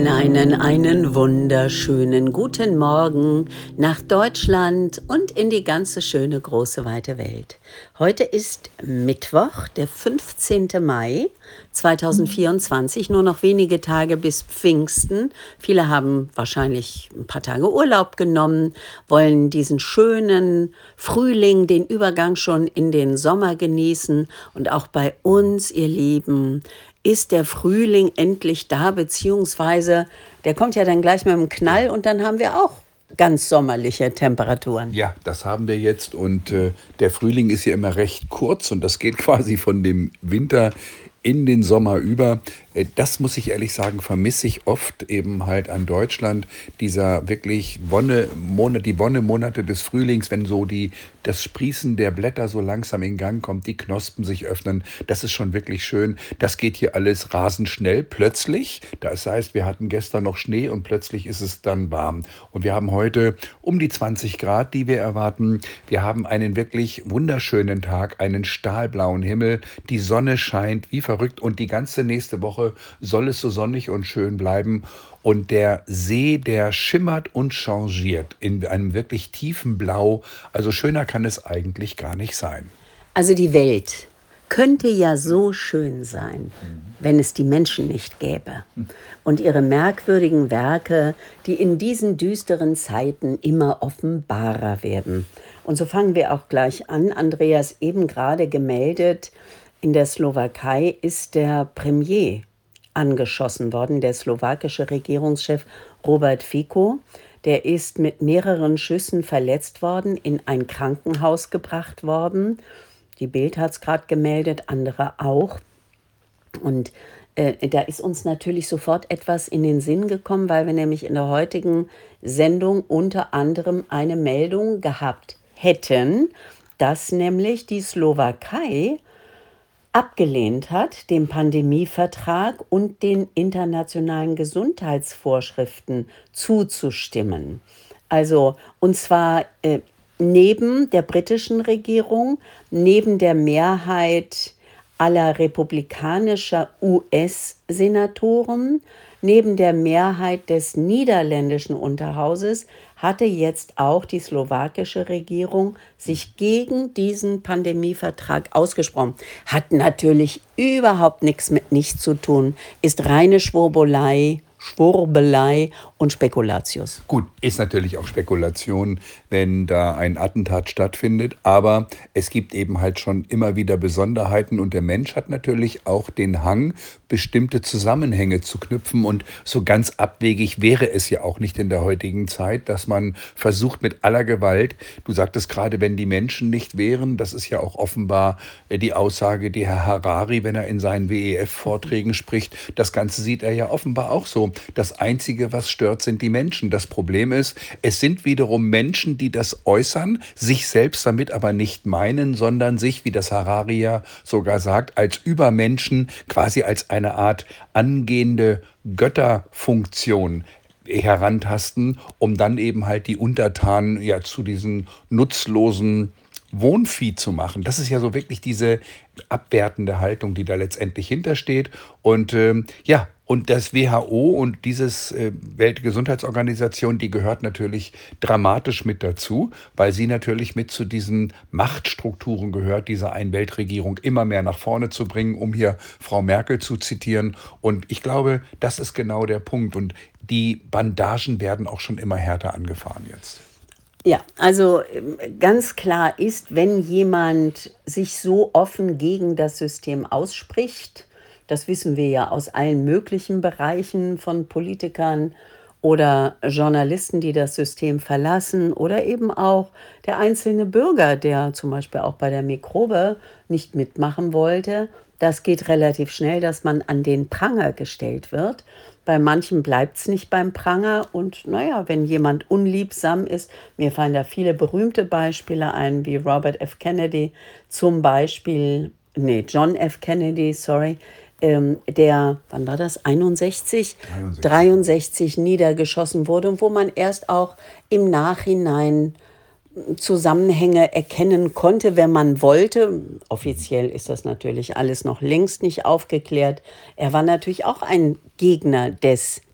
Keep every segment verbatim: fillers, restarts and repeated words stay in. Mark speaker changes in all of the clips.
Speaker 1: Einen, einen wunderschönen guten Morgen nach Deutschland und in die ganze schöne, große, weite Welt. Heute ist Mittwoch, der fünfzehnten Mai zweitausendvierundzwanzig, nur noch wenige Tage bis Pfingsten. Viele haben wahrscheinlich ein paar Tage Urlaub genommen, wollen diesen schönen Frühling, den Übergang schon in den Sommer genießen. Und auch bei uns, ihr Lieben, ist der Frühling endlich da, beziehungsweise der kommt ja dann gleich mit dem Knall und dann haben wir auch ganz sommerliche Temperaturen.
Speaker 2: Ja, das haben wir jetzt und äh, der Frühling ist ja immer recht kurz und das geht quasi von dem Winter in den Sommer über. Äh, Das muss ich ehrlich sagen, vermisse ich oft eben halt an Deutschland. Dieser wirklich Wonne, Monat, die Wonnemonate des Frühlings, wenn so die, das Sprießen der Blätter so langsam in Gang kommt, die Knospen sich öffnen. Das ist schon wirklich schön. Das geht hier alles rasend schnell, plötzlich. Das heißt, wir hatten gestern noch Schnee und plötzlich ist es dann warm. Und wir haben heute um die zwanzig Grad, die wir erwarten. Wir haben einen wirklich wunderschönen Tag, einen stahlblauen Himmel. Die Sonne scheint wie verrückt und die ganze nächste Woche soll es so sonnig und schön bleiben. Und der See, der schimmert und changiert in einem wirklich tiefen Blau. Also schöner kann es eigentlich gar nicht sein.
Speaker 1: Also die Welt könnte ja so schön sein, wenn es die Menschen nicht gäbe und ihre merkwürdigen Werke, die in diesen düsteren Zeiten immer offenbarer werden. Und so fangen wir auch gleich an. Andreas eben gerade gemeldet, in der Slowakei ist der Premier angeschossen worden, der slowakische Regierungschef Robert Fico. Der ist mit mehreren Schüssen verletzt worden, in ein Krankenhaus gebracht worden. Die Bild hat es gerade gemeldet, andere auch. Und äh, da ist uns natürlich sofort etwas in den Sinn gekommen, weil wir nämlich in der heutigen Sendung unter anderem eine Meldung gehabt hätten, dass nämlich die Slowakei abgelehnt hat, dem Pandemievertrag und den internationalen Gesundheitsvorschriften zuzustimmen. Also, und zwar äh, neben der britischen Regierung, neben der Mehrheit aller republikanischer U S-Senatoren, neben der Mehrheit des niederländischen Unterhauses hatte jetzt auch die slowakische Regierung sich gegen diesen Pandemievertrag ausgesprochen. Hat natürlich überhaupt nichts mit nichts zu tun, ist reine Schwurbelei, Schwurbelei und Spekulatius.
Speaker 2: Gut, ist natürlich auch Spekulation, wenn da ein Attentat stattfindet, aber es gibt eben halt schon immer wieder Besonderheiten und der Mensch hat natürlich auch den Hang, bestimmte Zusammenhänge zu knüpfen und so ganz abwegig wäre es ja auch nicht in der heutigen Zeit, dass man versucht mit aller Gewalt, du sagtest gerade, wenn die Menschen nicht wären, das ist ja auch offenbar äh, die Aussage, die Herr Harari, wenn er in seinen W E F-Vorträgen spricht, das Ganze sieht er ja offenbar auch so. Das Einzige, was stört, sind die Menschen. Das Problem ist, es sind wiederum Menschen, die das äußern, sich selbst damit aber nicht meinen, sondern sich, wie das Harari ja sogar sagt, als Übermenschen, quasi als eine Art angehende Götterfunktion herantasten, um dann eben halt die Untertanen ja zu diesen nutzlosen Wohnvieh zu machen. Das ist ja so wirklich diese abwertende Haltung, die da letztendlich hintersteht. Und ähm, ja, und das W H O und dieses äh, Weltgesundheitsorganisation, die gehört natürlich dramatisch mit dazu, weil sie natürlich mit zu diesen Machtstrukturen gehört, diese Ein-Welt-Regierung immer mehr nach vorne zu bringen, um hier Frau Merkel zu zitieren. Und ich glaube, das ist genau der Punkt. Und die Bandagen werden auch schon immer härter angefahren jetzt.
Speaker 1: Ja, also ähm, ganz klar ist, wenn jemand sich so offen gegen das System ausspricht, das wissen wir ja aus allen möglichen Bereichen von Politikern oder Journalisten, die das System verlassen oder eben auch der einzelne Bürger, der zum Beispiel auch bei der Mikrobe nicht mitmachen wollte, das geht relativ schnell, dass man an den Pranger gestellt wird. Bei manchen bleibt es nicht beim Pranger und naja, wenn jemand unliebsam ist, mir fallen da viele berühmte Beispiele ein, wie Robert F. Kennedy zum Beispiel, nee, John F. Kennedy, sorry, ähm, der, wann war das, einundsechzig?
Speaker 2: dreiundsechzig.
Speaker 1: dreiundsechzig niedergeschossen wurde und wo man erst auch im Nachhinein Zusammenhänge erkennen konnte, wenn man wollte. Offiziell ist das natürlich alles noch längst nicht aufgeklärt. Er war natürlich auch ein Gegner des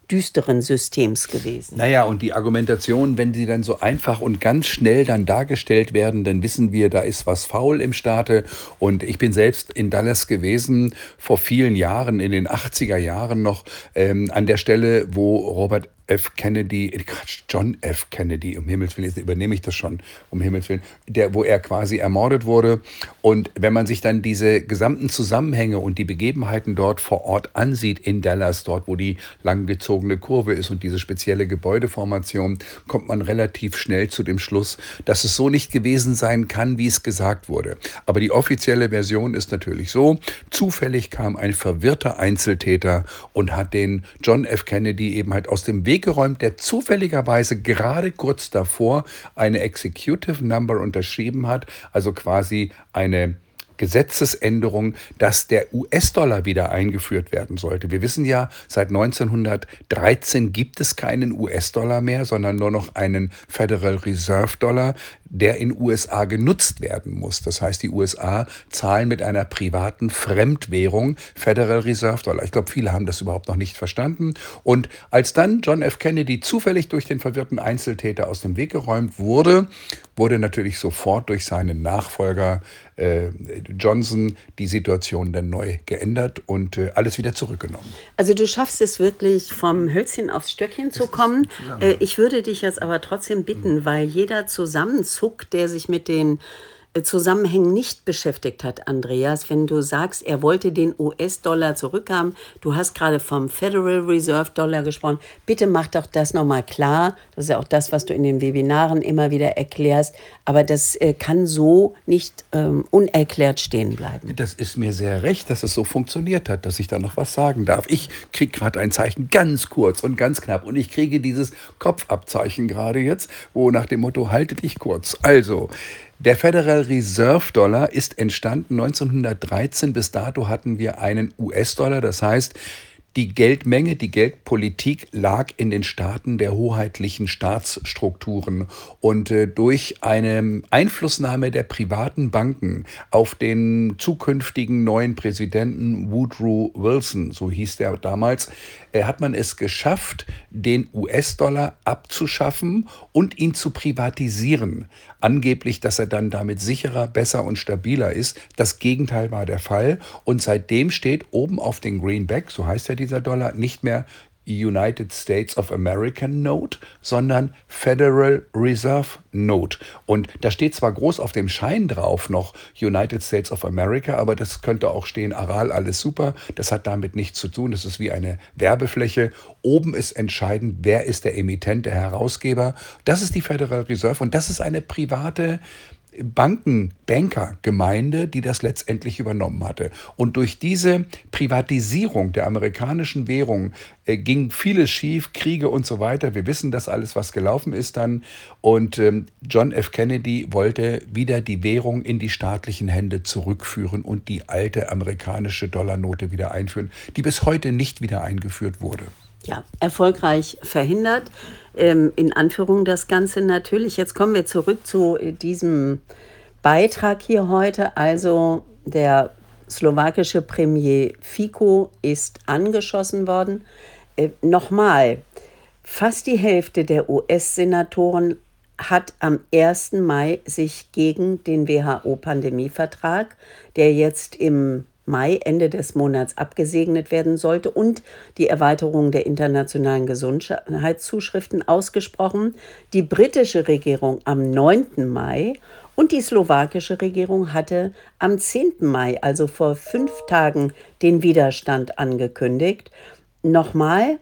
Speaker 1: düsteren Systems gewesen.
Speaker 2: Naja, und die Argumentation, wenn sie dann so einfach und ganz schnell dann dargestellt werden, dann wissen wir, da ist was faul im Staate. Und ich bin selbst in Dallas gewesen, vor vielen Jahren, in den achtziger Jahren noch, ähm, an der Stelle, wo Robert F. Kennedy, äh, Quatsch, John F. Kennedy, um Himmels Willen, jetzt übernehme ich das schon, um Himmels Willen, der, wo er quasi ermordet wurde. Und wenn man sich dann diese gesamten Zusammenhänge und die Begebenheiten dort vor Ort ansieht, in Dallas, dort, wo die langgezogene Kurve ist und diese spezielle Gebäudeformation, kommt man relativ schnell zu dem Schluss, dass es so nicht gewesen sein kann, wie es gesagt wurde. Aber die offizielle Version ist natürlich so: Zufällig kam ein verwirrter Einzeltäter und hat den John F. Kennedy eben halt aus dem Weg geräumt, der zufälligerweise gerade kurz davor eine Executive Number unterschrieben hat, also quasi eine Gesetzesänderung, dass der U S-Dollar wieder eingeführt werden sollte. Wir wissen ja, seit neunzehnhundertdreizehn gibt es keinen U S-Dollar mehr, sondern nur noch einen Federal Reserve Dollar, der in U S A genutzt werden muss. Das heißt, die U S A zahlen mit einer privaten Fremdwährung Federal Reserve Dollar. Ich glaube, viele haben das überhaupt noch nicht verstanden. Und als dann John F. Kennedy zufällig durch den verwirrten Einzeltäter aus dem Weg geräumt wurde, wurde natürlich sofort durch seinen Nachfolger äh, Johnson die Situation dann neu geändert und äh, alles wieder zurückgenommen.
Speaker 1: Also du schaffst es wirklich, vom Hölzchen aufs Stöckchen zu kommen. Äh, ich würde dich jetzt aber trotzdem bitten, weil jeder zusammenzuckt, der sich mit den äh, Zusammenhängen nicht beschäftigt hat, Andreas, wenn du sagst, er wollte den U S-Dollar zurückhaben, du hast gerade vom Federal Reserve Dollar gesprochen, bitte mach doch das nochmal klar. Das ist ja auch das, was du in den Webinaren immer wieder erklärst, aber das äh, kann so nicht ähm, unerklärt stehen bleiben.
Speaker 2: Das ist mir sehr recht, dass es so funktioniert hat, dass ich da noch was sagen darf. Ich kriege gerade ein Zeichen, ganz kurz und ganz knapp, und ich kriege dieses Kopfabzeichen gerade jetzt, wo nach dem Motto, halte dich kurz. Also, der Federal Reserve Dollar ist entstanden neunzehnhundertdreizehn. Bis dato hatten wir einen U S-Dollar. Das heißt, die Geldmenge, die Geldpolitik lag in den Staaten der hoheitlichen Staatsstrukturen. Und äh, durch eine Einflussnahme der privaten Banken auf den zukünftigen neuen Präsidenten Woodrow Wilson, so hieß der damals, äh, hat man es geschafft, den U S-Dollar abzuschaffen und ihn zu privatisieren. Angeblich, dass er dann damit sicherer, besser und stabiler ist. Das Gegenteil war der Fall. Und seitdem steht oben auf den Greenback, so heißt ja dieser Dollar, nicht mehr United States of America Note, sondern Federal Reserve Note. Und da steht zwar groß auf dem Schein drauf noch United States of America, aber das könnte auch stehen, Aral, alles super. Das hat damit nichts zu tun. Das ist wie eine Werbefläche. Oben ist entscheidend, wer ist der Emittent, der Herausgeber. Das ist die Federal Reserve und das ist eine private Banken, Bankergemeinde, die das letztendlich übernommen hatte. Und durch diese Privatisierung der amerikanischen Währung äh, ging vieles schief, Kriege und so weiter. Wir wissen das alles, was gelaufen ist dann. Und ähm, John F. Kennedy wollte wieder die Währung in die staatlichen Hände zurückführen und die alte amerikanische Dollarnote wieder einführen, die bis heute nicht wieder eingeführt wurde.
Speaker 1: Ja, erfolgreich verhindert, ähm, in Anführung das Ganze natürlich. Jetzt kommen wir zurück zu äh, diesem Beitrag hier heute. Also der slowakische Premier Fico ist angeschossen worden. Äh, nochmal, fast die Hälfte der U S-Senatoren hat am ersten Mai sich gegen den W H O-Pandemievertrag, der jetzt im Mai, Ende des Monats, abgesegnet werden sollte, und die Erweiterung der internationalen Gesundheitszuschriften ausgesprochen. Die britische Regierung am neunten Mai und die slowakische Regierung hatte am zehnten Mai, also vor fünf Tagen, den Widerstand angekündigt. Nochmal,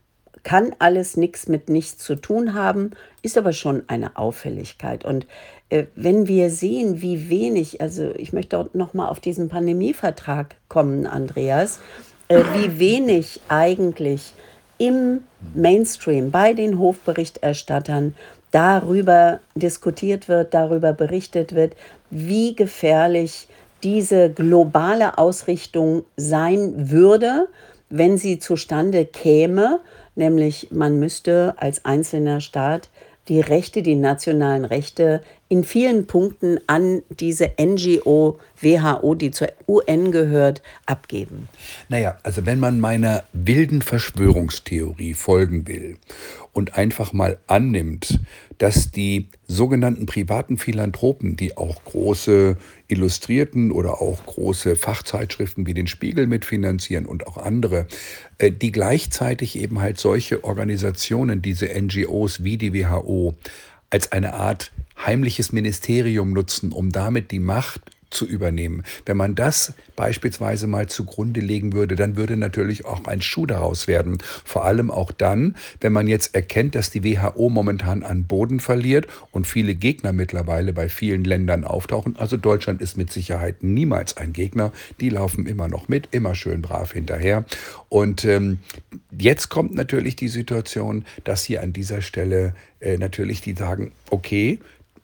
Speaker 1: kann alles nichts mit nichts zu tun haben, ist aber schon eine Auffälligkeit. Und äh, wenn wir sehen, wie wenig, also ich möchte auch noch mal auf diesen Pandemievertrag kommen, Andreas, äh, wie wenig eigentlich im Mainstream bei den Hofberichterstattern darüber diskutiert wird, darüber berichtet wird, wie gefährlich diese globale Ausrichtung sein würde, wenn sie zustande käme. Nämlich man müsste als einzelner Staat die Rechte, die nationalen Rechte in vielen Punkten an diese N G O W H O, die zur U N gehört, abgeben?
Speaker 2: Naja, also wenn man meiner wilden Verschwörungstheorie folgen will und einfach mal annimmt, dass die sogenannten privaten Philanthropen, die auch große Illustrierten oder auch große Fachzeitschriften wie den Spiegel mitfinanzieren und auch andere, äh, die gleichzeitig eben halt solche Organisationen, diese N G Os wie die W H O, als eine Art heimliches Ministerium nutzen, um damit die Macht zu übernehmen. Wenn man das beispielsweise mal zugrunde legen würde, dann würde natürlich auch ein Schuh daraus werden. Vor allem auch dann, wenn man jetzt erkennt, dass die W H O momentan an Boden verliert und viele Gegner mittlerweile bei vielen Ländern auftauchen. Also Deutschland ist mit Sicherheit niemals ein Gegner. Die laufen immer noch mit, immer schön brav hinterher. Und ähm, jetzt kommt natürlich die Situation, dass hier an dieser Stelle äh, natürlich die sagen, okay,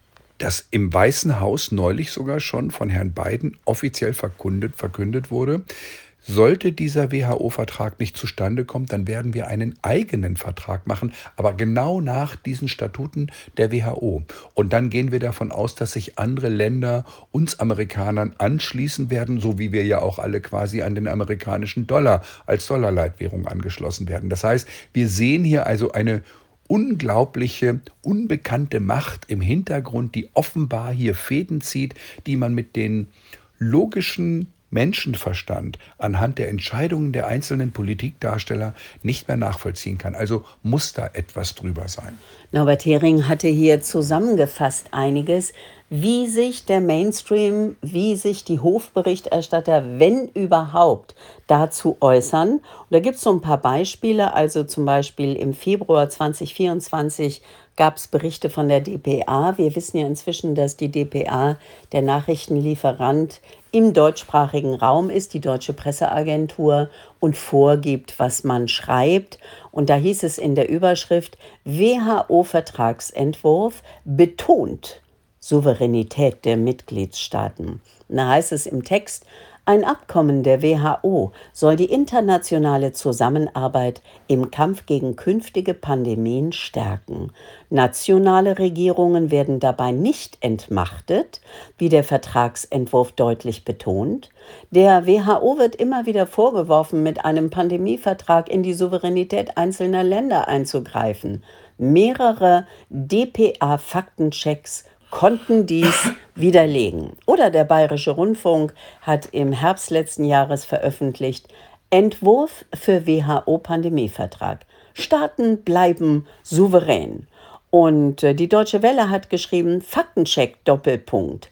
Speaker 2: das im Weißen Haus neulich sogar schon von Herrn Biden offiziell verkündet, verkündet wurde. Sollte dieser W H O-Vertrag nicht zustande kommen, dann werden wir einen eigenen Vertrag machen, aber genau nach diesen Statuten der W H O. Und dann gehen wir davon aus, dass sich andere Länder uns Amerikanern anschließen werden, so wie wir ja auch alle quasi an den amerikanischen Dollar als Dollarleitwährung angeschlossen werden. Das heißt, wir sehen hier also eine unglaubliche, unbekannte Macht im Hintergrund, die offenbar hier Fäden zieht, die man mit den logischen Menschenverstand anhand der Entscheidungen der einzelnen Politikdarsteller nicht mehr nachvollziehen kann. Also muss da etwas drüber sein.
Speaker 1: Norbert Hering hatte hier zusammengefasst einiges, wie sich der Mainstream, wie sich die Hofberichterstatter, wenn überhaupt, dazu äußern. Und da gibt es so ein paar Beispiele. Also zum Beispiel im Februar zwanzig vierundzwanzig gab es Berichte von der D P A. Wir wissen ja inzwischen, dass die D P A der Nachrichtenlieferant im deutschsprachigen Raum ist, die Deutsche Presseagentur, und vorgibt, was man schreibt. Und da hieß es in der Überschrift, W H O-Vertragsentwurf betont Souveränität der Mitgliedstaaten. Und da heißt es im Text, ein Abkommen der W H O soll die internationale Zusammenarbeit im Kampf gegen künftige Pandemien stärken. Nationale Regierungen werden dabei nicht entmachtet, wie der Vertragsentwurf deutlich betont. Der W H O wird immer wieder vorgeworfen, mit einem Pandemievertrag in die Souveränität einzelner Länder einzugreifen. Mehrere D P A-Faktenchecks konnten dies widerlegen. Oder der Bayerische Rundfunk hat im Herbst letzten Jahres veröffentlicht, Entwurf für W H O-Pandemievertrag. Staaten bleiben souverän. Und äh, die Deutsche Welle hat geschrieben, Faktencheck Doppelpunkt,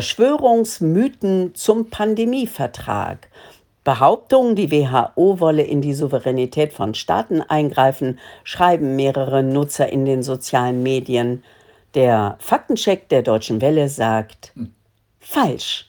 Speaker 1: Verschwörungsmythen zum Pandemievertrag. Behauptungen, die W H O wolle in die Souveränität von Staaten eingreifen, schreiben mehrere Nutzer in den sozialen Medien. Der Faktencheck der Deutschen Welle sagt, falsch.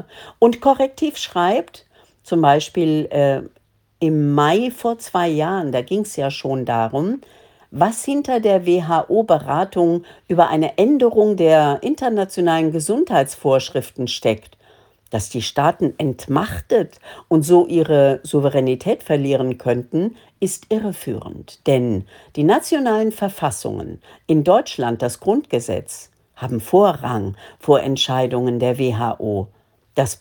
Speaker 1: Und Korrektiv schreibt, zum Beispiel äh, im Mai vor zwei Jahren, da ging es ja schon darum, was hinter der W H O-Beratung über eine Änderung der internationalen Gesundheitsvorschriften steckt. Dass die Staaten entmachtet und so ihre Souveränität verlieren könnten, ist irreführend. Denn die nationalen Verfassungen, in Deutschland das Grundgesetz, haben Vorrang vor Entscheidungen der W H O. Das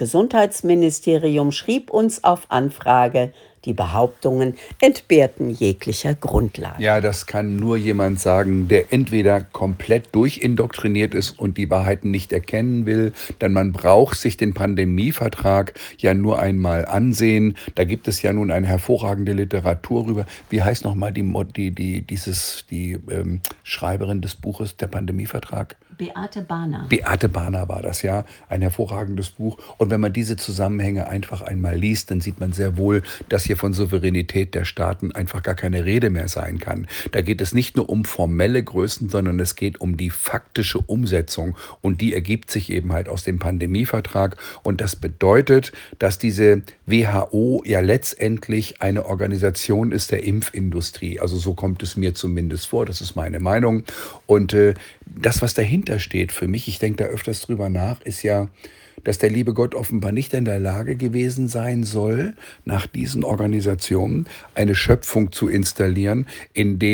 Speaker 1: Bundesgesundheitsministerium schrieb uns auf Anfrage, die Behauptungen entbehrten jeglicher Grundlage.
Speaker 2: Ja, das kann nur jemand sagen, der entweder komplett durchindoktriniert ist und die Wahrheiten nicht erkennen will, denn man braucht sich den Pandemievertrag ja nur einmal ansehen. Da gibt es ja nun eine hervorragende Literatur rüber. Wie heißt nochmal die, die, die, dieses, die ähm, Schreiberin des Buches, der Pandemievertrag?
Speaker 1: Beate Bahner.
Speaker 2: Beate Bahner war das, ja. Ein hervorragendes Buch. Und wenn man diese Zusammenhänge einfach einmal liest, dann sieht man sehr wohl, dass hier von Souveränität der Staaten einfach gar keine Rede mehr sein kann. Da geht es nicht nur um formelle Größen, sondern es geht um die faktische Umsetzung. Und die ergibt sich eben halt aus dem Pandemievertrag. Und das bedeutet, dass diese W H O ja letztendlich eine Organisation ist der Impfindustrie. Also so kommt es mir zumindest vor. Das ist meine Meinung. Und äh, das, was dahinter steht für mich, ich denke da öfters drüber nach, ist ja, dass der liebe Gott offenbar nicht in der Lage gewesen sein soll, nach diesen Organisationen eine Schöpfung zu installieren, in dem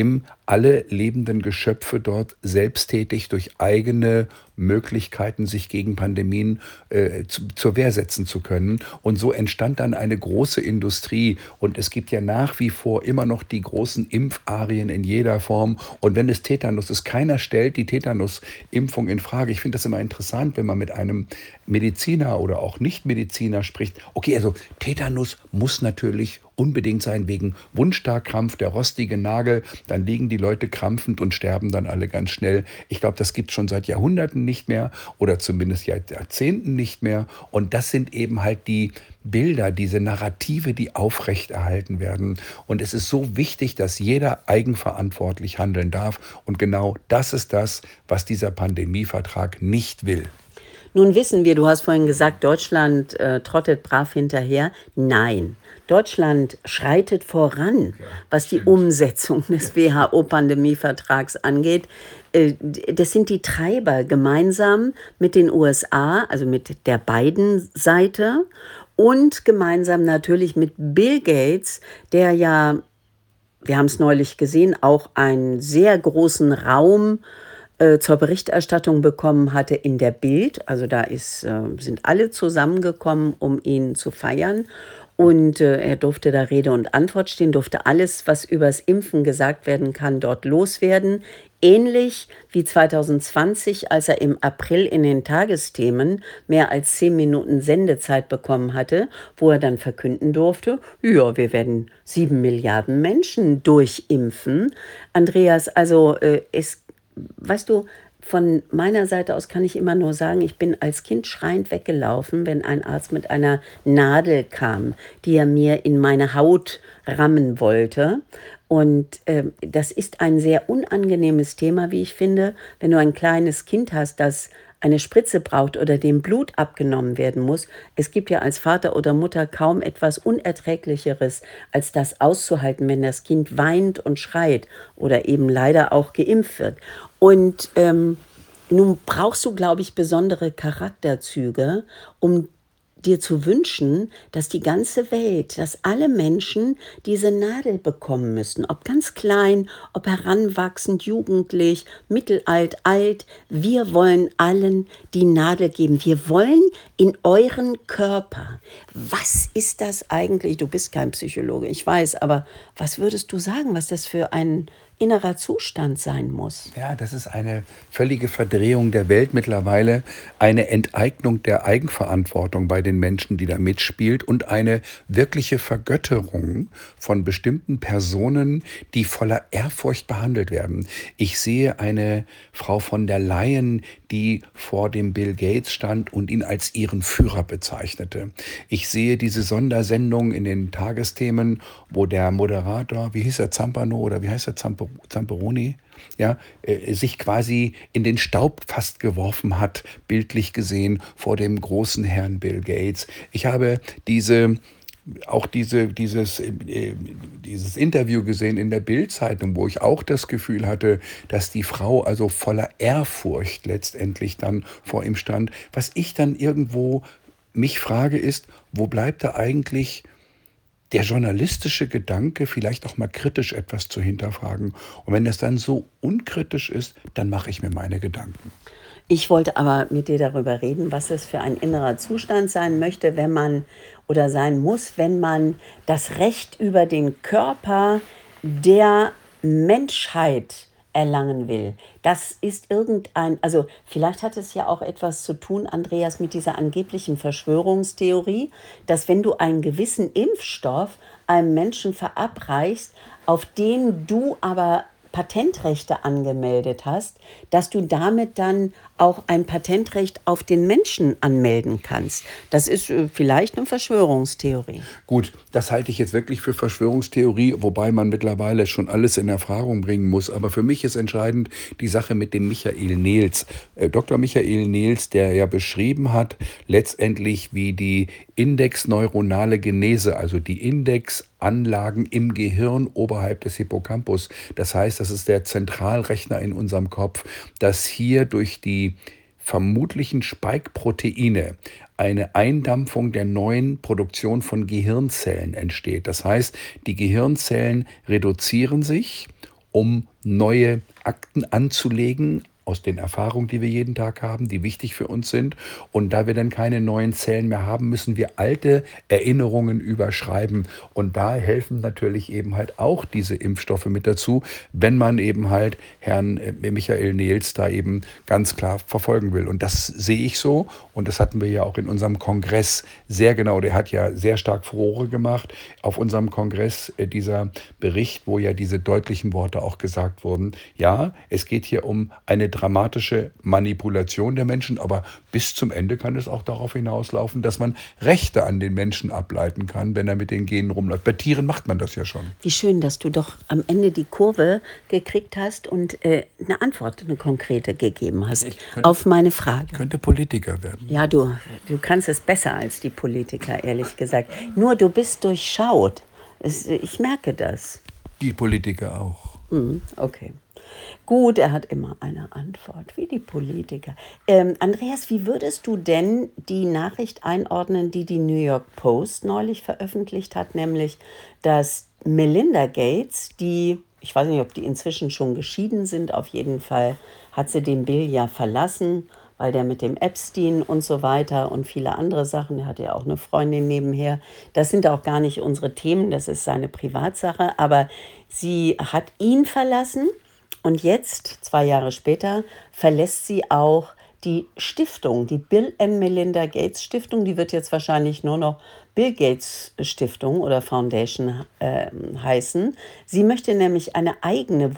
Speaker 2: alle lebenden Geschöpfe dort selbsttätig durch eigene Möglichkeiten, sich gegen Pandemien äh, zu, zur Wehr setzen zu können. Und so entstand dann eine große Industrie. Und es gibt ja nach wie vor immer noch die großen Impfarien in jeder Form. Und wenn es Tetanus ist, keiner stellt die Tetanusimpfung in Frage. Ich finde das immer interessant, wenn man mit einem Mediziner oder auch Nichtmediziner spricht. Okay, also Tetanus muss natürlich unbedingt sein wegen Wundstarkrampf, der rostige Nagel. Dann liegen die Leute krampfend und sterben dann alle ganz schnell. Ich glaube, das gibt es schon seit Jahrhunderten nicht mehr oder zumindest seit Jahrzehnten nicht mehr. Und das sind eben halt die Bilder, diese Narrative, die aufrechterhalten werden. Und es ist so wichtig, dass jeder eigenverantwortlich handeln darf. Und genau das ist das, was dieser Pandemievertrag nicht will.
Speaker 1: Nun wissen wir, du hast vorhin gesagt, Deutschland äh, trottet brav hinterher. Nein, Deutschland schreitet voran, was die Umsetzung des W H O-Pandemievertrags angeht. Äh, das sind die Treiber gemeinsam mit den U S A, also mit der Biden-Seite und gemeinsam natürlich mit Bill Gates, der ja, wir haben es neulich gesehen, auch einen sehr großen Raum äh, zur Berichterstattung bekommen hatte in der Bild. Also da ist, äh, sind alle zusammengekommen, um ihn zu feiern. Und äh, er durfte da Rede und Antwort stehen, durfte alles, was übers Impfen gesagt werden kann, dort loswerden. Ähnlich wie zwanzig zwanzig, als er im April in den Tagesthemen mehr als zehn Minuten Sendezeit bekommen hatte, wo er dann verkünden durfte, ja, wir werden sieben Milliarden Menschen durchimpfen. Andreas, also äh, es, weißt du, von meiner Seite aus kann ich immer nur sagen, ich bin als Kind schreiend weggelaufen, wenn ein Arzt mit einer Nadel kam, die er mir in meine Haut rammen wollte. Und äh, das ist ein sehr unangenehmes Thema, wie ich finde, wenn du ein kleines Kind hast, das eine Spritze braucht oder dem Blut abgenommen werden muss. Es gibt ja als Vater oder Mutter kaum etwas Unerträglicheres, als das auszuhalten, wenn das Kind weint und schreit oder eben leider auch geimpft wird. Und ähm, nun brauchst du, glaube ich, besondere Charakterzüge, um dir zu wünschen, dass die ganze Welt, dass alle Menschen diese Nadel bekommen müssen. Ob ganz klein, ob heranwachsend, jugendlich, mittelalt, alt. Wir wollen allen die Nadel geben. Wir wollen in euren Körper. Was ist das eigentlich? Du bist kein Psychologe, ich weiß, aber was würdest du sagen, was das für ein innerer Zustand sein muss?
Speaker 2: Ja, das ist eine völlige Verdrehung der Welt mittlerweile, eine Enteignung der Eigenverantwortung bei den Menschen, die da mitspielt und eine wirkliche Vergötterung von bestimmten Personen, die voller Ehrfurcht behandelt werden. Ich sehe eine Frau von der Leyen, die vor dem Bill Gates stand und ihn als ihren Führer bezeichnete. Ich sehe diese Sondersendung in den Tagesthemen, wo der Moderator, wie hieß er, Zampano oder wie heißt er, Zampo, Zamperoni, ja, äh, sich quasi in den Staub fast geworfen hat, bildlich gesehen, vor dem großen Herrn Bill Gates. Ich habe diese auch diese, dieses, äh, dieses Interview gesehen in der Bild-Zeitung, wo ich auch das Gefühl hatte, dass die Frau also voller Ehrfurcht letztendlich dann vor ihm stand. Was ich dann irgendwo mich frage ist, wo bleibt da eigentlich der journalistische Gedanke, vielleicht auch mal kritisch etwas zu hinterfragen? Und wenn das dann so unkritisch ist, dann mache ich mir meine Gedanken.
Speaker 1: Ich wollte aber mit dir darüber reden, was es für ein innerer Zustand sein möchte, wenn man oder sein muss, wenn man das Recht über den Körper der Menschheit erlangen will. Das ist irgendein, also vielleicht hat es ja auch etwas zu tun, Andreas, mit dieser angeblichen Verschwörungstheorie, dass wenn du einen gewissen Impfstoff einem Menschen verabreichst, auf den du aber Patentrechte angemeldet hast, dass du damit dann auch ein Patentrecht auf den Menschen anmelden kannst. Das ist äh, vielleicht eine Verschwörungstheorie.
Speaker 2: Gut, das halte ich jetzt wirklich für Verschwörungstheorie, wobei man mittlerweile schon alles in Erfahrung bringen muss. Aber für mich ist entscheidend die Sache mit dem Michael Nehls. Äh, Doktor Michael Nehls, der ja beschrieben hat, letztendlich wie die indexneuronale Genese, also die Indexanlagen im Gehirn oberhalb des Hippocampus. Das heißt, das ist der Zentralrechner in unserem Kopf, dass hier durch die vermutlichen Spike-Proteine eine Eindampfung der neuen Produktion von Gehirnzellen entsteht. Das heißt, die Gehirnzellen reduzieren sich um neue Akten anzulegen, aus den Erfahrungen, die wir jeden Tag haben, die wichtig für uns sind. Und da wir dann keine neuen Zellen mehr haben, müssen wir alte Erinnerungen überschreiben. Und da helfen natürlich eben halt auch diese Impfstoffe mit dazu, wenn man eben halt Herrn Michael Nehls da eben ganz klar verfolgen will. Und das sehe ich so. Und das hatten wir ja auch in unserem Kongress sehr genau. Der hat ja sehr stark Furore gemacht auf unserem Kongress, äh, dieser Bericht, wo ja diese deutlichen Worte auch gesagt wurden. Ja, es geht hier um eine dramatische Manipulation der Menschen, aber bis zum Ende kann es auch darauf hinauslaufen, dass man Rechte an den Menschen ableiten kann, wenn er mit den Genen rumläuft. Bei Tieren macht man das ja schon.
Speaker 1: Wie schön, dass du doch am Ende die Kurve gekriegt hast und äh, eine Antwort, eine konkrete gegeben hast
Speaker 2: könnte,
Speaker 1: auf meine Frage.
Speaker 2: Ich könnte Politiker werden.
Speaker 1: Ja, du, du kannst es besser als die Politiker, ehrlich gesagt. Nur du bist durchschaut. Es, ich merke das.
Speaker 2: Die Politiker auch.
Speaker 1: Hm, okay. Gut, er hat immer eine Antwort, wie die Politiker. Ähm, Andreas, wie würdest du denn die Nachricht einordnen, die die New York Post neulich veröffentlicht hat, nämlich, dass Melinda Gates, die, ich weiß nicht, ob die inzwischen schon geschieden sind, auf jeden Fall hat sie den Bill ja verlassen, weil der mit dem Epstein und so weiter und viele andere Sachen, der hatte ja auch eine Freundin nebenher, das sind auch gar nicht unsere Themen, das ist seine Privatsache, aber sie hat ihn verlassen. Und jetzt, zwei Jahre später, verlässt sie auch die Stiftung, die Bill and Melinda Gates Stiftung. Die wird jetzt wahrscheinlich nur noch Bill Gates Stiftung oder Foundation äh, heißen. Sie möchte nämlich eine eigene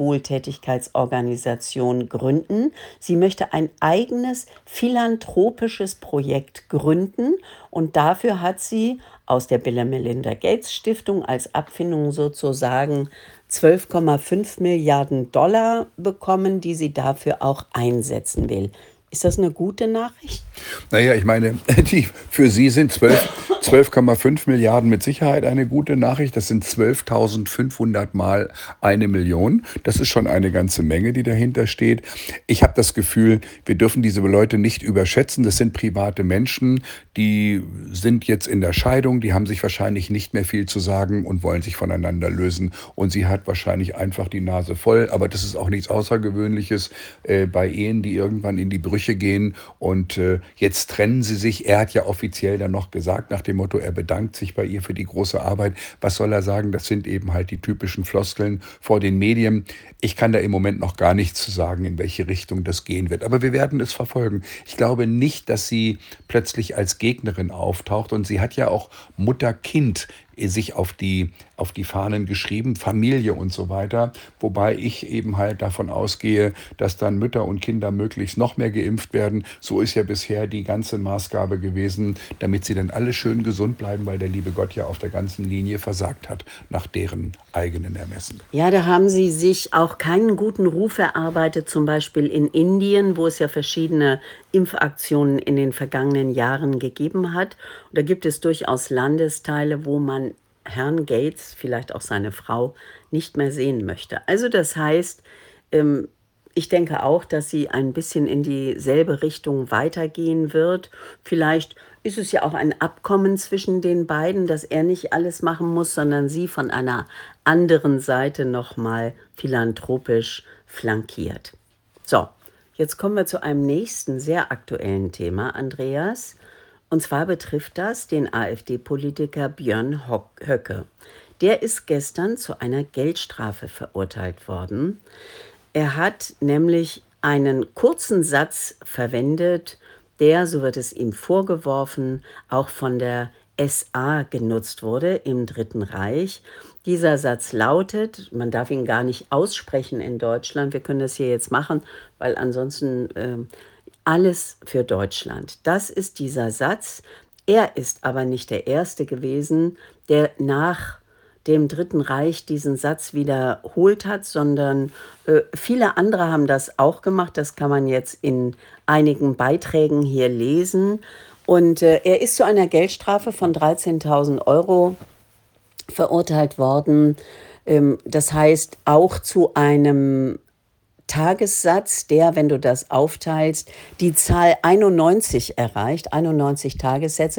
Speaker 1: Wohltätigkeitsorganisation gründen. Sie möchte ein eigenes philanthropisches Projekt gründen. Und dafür hat sie aus der Bill and Melinda Gates Stiftung als Abfindung sozusagen zwölf Komma fünf Milliarden Dollar bekommen, die sie dafür auch einsetzen will. Ist das eine gute Nachricht?
Speaker 2: Naja, ich meine, die, für Sie sind zwölf Komma fünf Milliarden mit Sicherheit eine gute Nachricht. Das sind zwölftausendfünfhundert mal eine Million. Das ist schon eine ganze Menge, die dahinter steht. Ich habe das Gefühl, wir dürfen diese Leute nicht überschätzen. Das sind private Menschen, die sind jetzt in der Scheidung, die haben sich wahrscheinlich nicht mehr viel zu sagen und wollen sich voneinander lösen. Und sie hat wahrscheinlich einfach die Nase voll. Aber das ist auch nichts Außergewöhnliches äh, bei Ehen, die irgendwann in die Brüche gehen. Und äh, jetzt trennen sie sich. Er hat ja offiziell dann noch gesagt, nach dem Motto, er bedankt sich bei ihr für die große Arbeit. Was soll er sagen? Das sind eben halt die typischen Floskeln vor den Medien. Ich kann da im Moment noch gar nichts zu sagen, in welche Richtung das gehen wird. Aber wir werden es verfolgen. Ich glaube nicht, dass sie plötzlich als Gegnerin auftaucht. Und sie hat ja auch Mutter-Kind sich auf die, auf die Fahnen geschrieben, Familie und so weiter. Wobei ich eben halt davon ausgehe, dass dann Mütter und Kinder möglichst noch mehr geimpft werden. So ist ja bisher die ganze Maßgabe gewesen, damit sie dann alle schön gesund bleiben, weil der liebe Gott ja auf der ganzen Linie versagt hat, nach deren eigenen Ermessen.
Speaker 1: Ja, da haben sie sich auch keinen guten Ruf erarbeitet, zum Beispiel in Indien, wo es ja verschiedene Impfaktionen in den vergangenen Jahren gegeben hat. Und da gibt es durchaus Landesteile, wo man Herrn Gates, vielleicht auch seine Frau, nicht mehr sehen möchte. Also das heißt, ähm, ich denke auch, dass sie ein bisschen in dieselbe Richtung weitergehen wird. Vielleicht ist es ja auch ein Abkommen zwischen den beiden, dass er nicht alles machen muss, sondern sie von einer anderen Seite nochmal philanthropisch flankiert. So, jetzt kommen wir zu einem nächsten sehr aktuellen Thema, Andreas. Und zwar betrifft das den AfD-Politiker Björn Höcke. Der ist gestern zu einer Geldstrafe verurteilt worden. Er hat nämlich einen kurzen Satz verwendet, der, so wird es ihm vorgeworfen, auch von der S A genutzt wurde im Dritten Reich. Dieser Satz lautet, man darf ihn gar nicht aussprechen in Deutschland, wir können das hier jetzt machen, weil ansonsten äh, alles für Deutschland. Das ist dieser Satz. Er ist aber nicht der Erste gewesen, der nach dem Dritten Reich diesen Satz wiederholt hat, sondern äh, viele andere haben das auch gemacht. Das kann man jetzt in einigen Beiträgen hier lesen. Und äh, er ist zu einer Geldstrafe von dreizehntausend Euro verurteilt worden. Ähm, das heißt auch zu einem Tagessatz, der, wenn du das aufteilst, die Zahl einundneunzig erreicht, einundneunzig Tagessätze.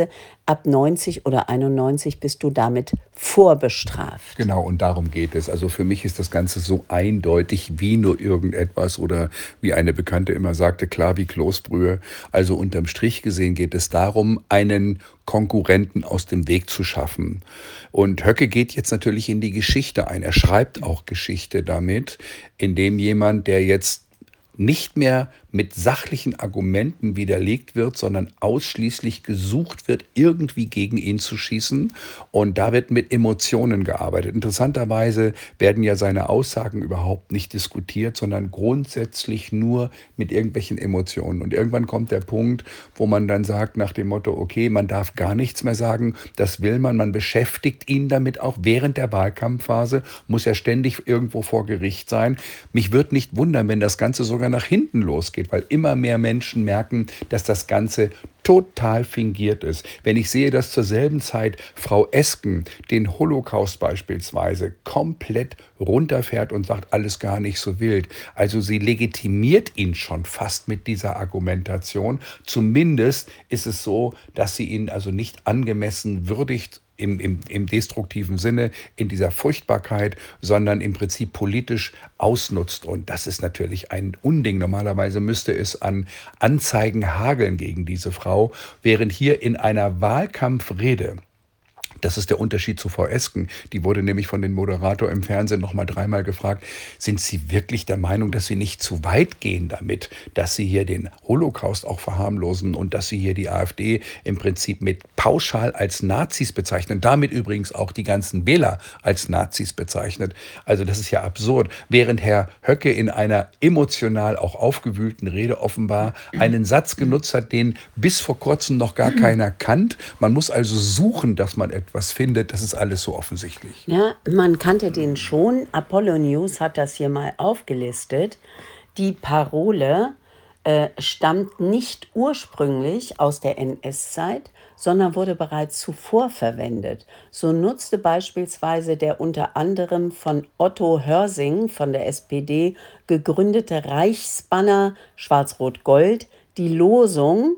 Speaker 1: ab neunzig oder einundneunzig bist du damit vorbestraft.
Speaker 2: Genau, und darum geht es. Also für mich ist das Ganze so eindeutig wie nur irgendetwas oder wie eine Bekannte immer sagte, klar wie Kloßbrühe. Also unterm Strich gesehen geht es darum, einen Konkurrenten aus dem Weg zu schaffen. Und Höcke geht jetzt natürlich in die Geschichte ein. Er schreibt auch Geschichte damit, indem jemand, der jetzt nicht mehr mit sachlichen Argumenten widerlegt wird, sondern ausschließlich gesucht wird, irgendwie gegen ihn zu schießen. Und da wird mit Emotionen gearbeitet. Interessanterweise werden ja seine Aussagen überhaupt nicht diskutiert, sondern grundsätzlich nur mit irgendwelchen Emotionen. Und irgendwann kommt der Punkt, wo man dann sagt nach dem Motto, okay, man darf gar nichts mehr sagen, das will man, man beschäftigt ihn damit auch während der Wahlkampfphase, muss er ständig irgendwo vor Gericht sein. Mich würde nicht wundern, wenn das Ganze sogar nach hinten losgeht, weil immer mehr Menschen merken, dass das Ganze total fingiert ist. Wenn ich sehe, dass zur selben Zeit Frau Esken den Holocaust beispielsweise komplett runterfährt und sagt, alles gar nicht so wild. Also sie legitimiert ihn schon fast mit dieser Argumentation. Zumindest ist es so, dass sie ihn also nicht angemessen würdigt, Im, im, im destruktiven Sinne, in dieser Furchtbarkeit, sondern im Prinzip politisch ausnutzt. Und das ist natürlich ein Unding. Normalerweise müsste es an Anzeigen hageln gegen diese Frau, während hier in einer Wahlkampfrede, das ist der Unterschied zu Frau Esken. Die wurde nämlich von dem Moderator im Fernsehen noch mal dreimal gefragt, sind Sie wirklich der Meinung, dass Sie nicht zu weit gehen damit, dass Sie hier den Holocaust auch verharmlosen und dass Sie hier die AfD im Prinzip mit pauschal als Nazis bezeichnen, damit übrigens auch die ganzen Wähler als Nazis bezeichnet. Also das ist ja absurd. Während Herr Höcke in einer emotional auch aufgewühlten Rede offenbar einen Satz genutzt hat, den bis vor kurzem noch gar keiner kannt. Man muss also suchen, dass man etwas findet, das ist alles so offensichtlich.
Speaker 1: Ja, man kannte den schon. Apollo News hat das hier mal aufgelistet. Die Parole äh, stammt nicht ursprünglich aus der N S-Zeit, sondern wurde bereits zuvor verwendet. So nutzte beispielsweise der unter anderem von Otto Hörsing von der S P D gegründete Reichsbanner Schwarz-Rot-Gold die Losung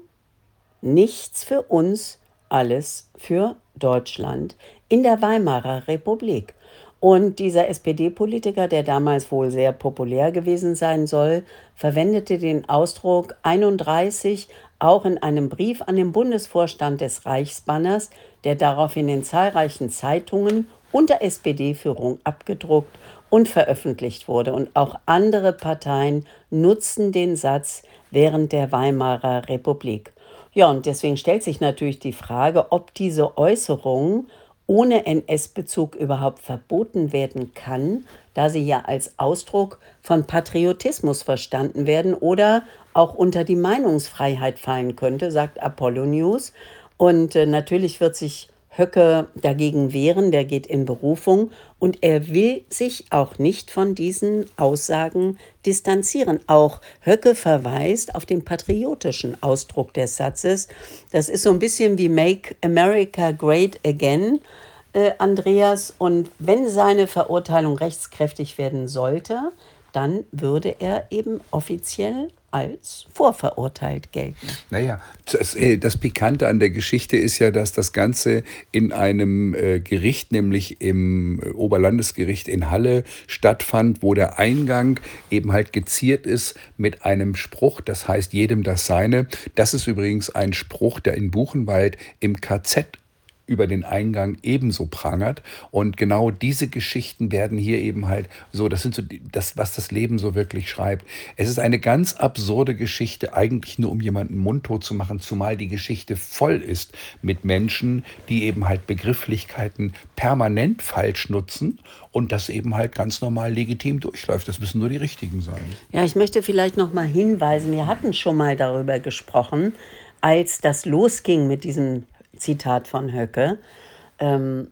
Speaker 1: Nichts für uns, alles für Deutschland in der Weimarer Republik. Und dieser S P D-Politiker, der damals wohl sehr populär gewesen sein soll, verwendete den Ausdruck einunddreißig auch in einem Brief an den Bundesvorstand des Reichsbanners, der daraufhin in zahlreichen Zeitungen unter S P D-Führung abgedruckt und veröffentlicht wurde. Und auch andere Parteien nutzten den Satz während der Weimarer Republik. Ja, und deswegen stellt sich natürlich die Frage, ob diese Äußerung ohne N S-Bezug überhaupt verboten werden kann, da sie ja als Ausdruck von Patriotismus verstanden werden oder auch unter die Meinungsfreiheit fallen könnte, sagt Apollo News. Und äh, natürlich wird sich Höcke dagegen wehren, der geht in Berufung und er will sich auch nicht von diesen Aussagen distanzieren. Auch Höcke verweist auf den patriotischen Ausdruck des Satzes. Das ist so ein bisschen wie Make America Great Again, äh, Andreas. Und wenn seine Verurteilung rechtskräftig werden sollte, dann würde er eben offiziell als vorverurteilt gelten.
Speaker 2: Naja, das, äh, das Pikante an der Geschichte ist ja, dass das Ganze in einem äh, Gericht, nämlich im äh, Oberlandesgericht in Halle stattfand, wo der Eingang eben halt geziert ist mit einem Spruch, das heißt jedem das Seine. Das ist übrigens ein Spruch, der in Buchenwald im K Z über den Eingang ebenso prangert. Und genau diese Geschichten werden hier eben halt so, das sind so die- das, was das Leben so wirklich schreibt. Es ist eine ganz absurde Geschichte, eigentlich nur um jemanden mundtot zu machen, zumal die Geschichte voll ist mit Menschen, die eben halt Begrifflichkeiten permanent falsch nutzen und das eben halt ganz normal legitim durchläuft. Das müssen nur die richtigen sein.
Speaker 1: Ja, ich möchte vielleicht noch mal hinweisen, wir hatten schon mal darüber gesprochen, als das losging mit diesem Zitat von Höcke. Ähm,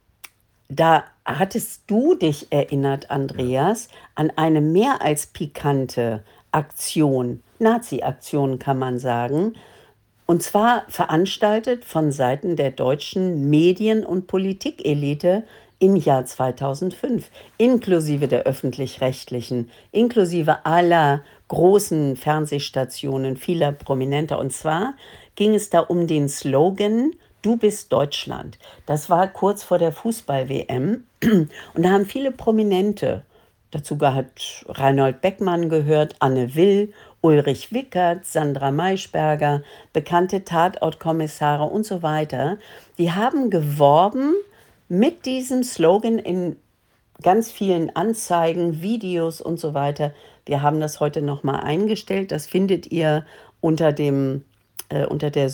Speaker 1: da hattest du dich erinnert, Andreas, an eine mehr als pikante Aktion, Nazi-Aktion kann man sagen, und zwar veranstaltet von Seiten der deutschen Medien- und Politikelite im Jahr zweitausendfünf, inklusive der öffentlich-rechtlichen, inklusive aller großen Fernsehstationen, vieler Prominenter. Und zwar ging es da um den Slogan Du bist Deutschland. Das war kurz vor der Fußball-W M. Und da haben viele Prominente, dazu hat Reinhold Beckmann gehört, Anne Will, Ulrich Wickert, Sandra Maischberger, bekannte Tatortkommissare und so weiter, die haben geworben mit diesem Slogan in ganz vielen Anzeigen, Videos und so weiter. Wir haben das heute noch mal eingestellt. Das findet ihr unter dem äh, unter der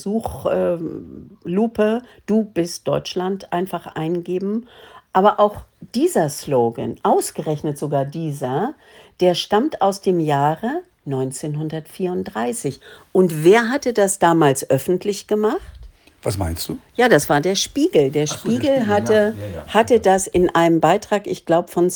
Speaker 1: Suchlupe Du bist Deutschland einfach eingeben. Aber auch dieser Slogan, ausgerechnet sogar dieser, der stammt aus dem Jahre neunzehnhundertvierunddreißig. Und wer hatte das damals öffentlich gemacht?
Speaker 2: Was meinst du?
Speaker 1: Ja, das war der Spiegel. Der
Speaker 2: Ach so, der
Speaker 1: Spiegel
Speaker 2: Spiegel,
Speaker 1: hatte,
Speaker 2: ja, ja, ja.
Speaker 1: hatte das in einem Beitrag, ich glaube von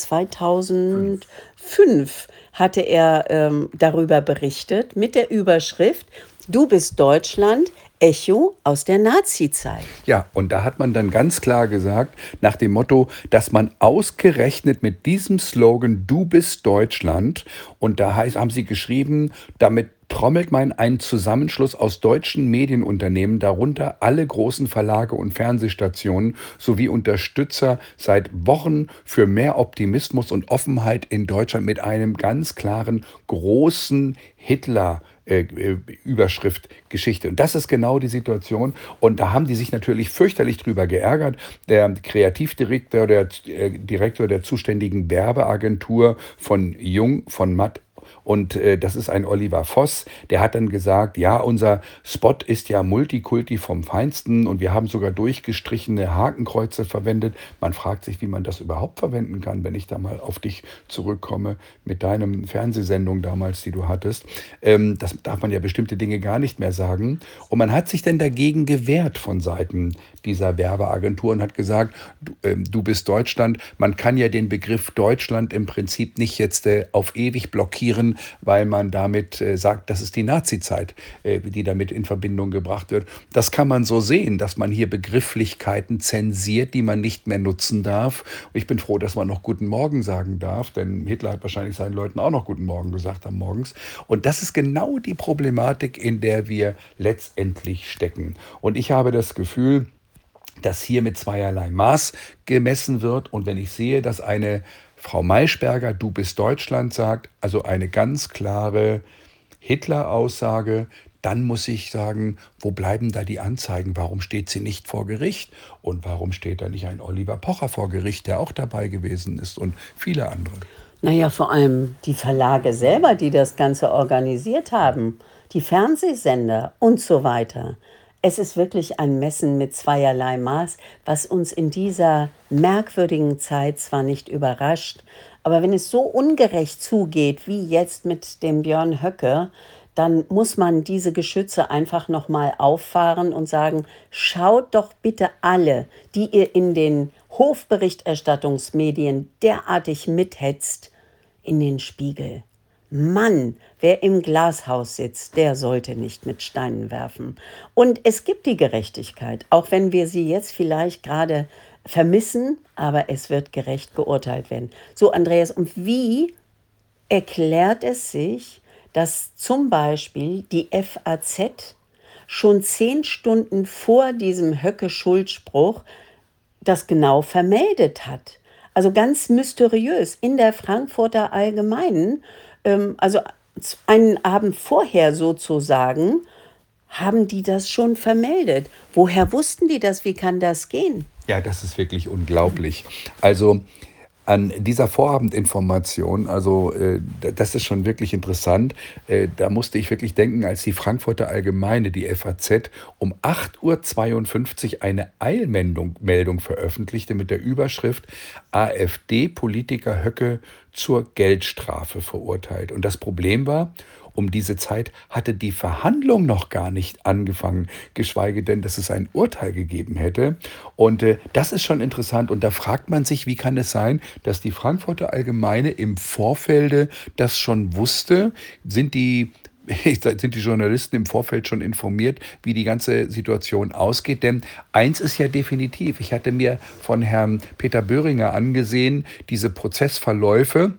Speaker 1: zweitausendfünf, hatte er ähm, darüber berichtet mit der Überschrift Du bist Deutschland, Echo aus der Nazizeit.
Speaker 2: Ja, und da hat man dann ganz klar gesagt, nach dem Motto, dass man ausgerechnet mit diesem Slogan Du bist Deutschland, und da heißt, haben sie geschrieben, damit trommelt man einen Zusammenschluss aus deutschen Medienunternehmen, darunter alle großen Verlage und Fernsehstationen sowie Unterstützer seit Wochen für mehr Optimismus und Offenheit in Deutschland mit einem ganz klaren großen Hitler. äh, äh, Überschrift Geschichte. Und das ist genau die Situation. Und da haben die sich natürlich fürchterlich drüber geärgert. Der Kreativdirektor, der äh, Direktor der zuständigen Werbeagentur von Jung, von Matt, und äh, das ist ein Oliver Voss, der hat dann gesagt, ja, unser Spot ist ja Multikulti vom Feinsten und wir haben sogar durchgestrichene Hakenkreuze verwendet. Man fragt sich, wie man das überhaupt verwenden kann, wenn ich da mal auf dich zurückkomme mit deinem Fernsehsendung damals, die du hattest. Ähm, das darf man ja bestimmte Dinge gar nicht mehr sagen. Und man hat sich dann dagegen gewehrt von Seiten dieser Werbeagentur und hat gesagt, du, ähm, du bist Deutschland. Man kann ja den Begriff Deutschland im Prinzip nicht jetzt äh, auf ewig blockieren, weil man damit äh, sagt, das ist die Nazizeit, äh, die damit in Verbindung gebracht wird. Das kann man so sehen, dass man hier Begrifflichkeiten zensiert, die man nicht mehr nutzen darf. Und ich bin froh, dass man noch Guten Morgen sagen darf, denn Hitler hat wahrscheinlich seinen Leuten auch noch Guten Morgen gesagt am Morgens. Und das ist genau die Problematik, in der wir letztendlich stecken. Und ich habe das Gefühl, dass hier mit zweierlei Maß gemessen wird. Und wenn ich sehe, dass eine Frau Maischberger, du bist Deutschland, sagt, also eine ganz klare Hitler-Aussage, dann muss ich sagen, wo bleiben da die Anzeigen? Warum steht sie nicht vor Gericht? Und warum steht da nicht ein Oliver Pocher vor Gericht, der auch dabei gewesen ist und viele andere?
Speaker 1: Naja, vor allem die Verlage selber, die das Ganze organisiert haben, die Fernsehsender und so weiter. Es ist wirklich ein Messen mit zweierlei Maß, was uns in dieser merkwürdigen Zeit zwar nicht überrascht, aber wenn es so ungerecht zugeht wie jetzt mit dem Björn Höcke, dann muss man diese Geschütze einfach nochmal auffahren und sagen, schaut doch bitte alle, die ihr in den Hofberichterstattungsmedien derartig mithetzt, in den Spiegel. Mann, wer im Glashaus sitzt, der sollte nicht mit Steinen werfen. Und es gibt die Gerechtigkeit, auch wenn wir sie jetzt vielleicht gerade vermissen, aber es wird gerecht geurteilt werden. So, Andreas, und wie erklärt es sich, dass zum Beispiel die F A Z schon zehn Stunden vor diesem Höcke-Schuldspruch das genau vermeldet hat? Also ganz mysteriös in der Frankfurter Allgemeinen, ähm, also einen Abend vorher sozusagen, haben die das schon vermeldet. Woher wussten die das? Wie kann das gehen?
Speaker 2: Ja, das ist wirklich unglaublich. Also an dieser Vorabendinformation, also äh, das ist schon wirklich interessant. Äh, da musste ich wirklich denken, als die Frankfurter Allgemeine, die F A Z, um acht Uhr zweiundfünfzig eine Eilmeldung Meldung veröffentlichte mit der Überschrift AfD-Politiker Höcke zur Geldstrafe verurteilt. Und das Problem war, um diese Zeit hatte die Verhandlung noch gar nicht angefangen, geschweige denn, dass es ein Urteil gegeben hätte. Und äh, das ist schon interessant. Und da fragt man sich, wie kann es sein, dass die Frankfurter Allgemeine im Vorfelde das schon wusste? Sind die sind die Journalisten im Vorfeld schon informiert, wie die ganze Situation ausgeht? Denn eins ist ja definitiv, ich hatte mir von Herrn Peter Böhringer angesehen, diese Prozessverläufe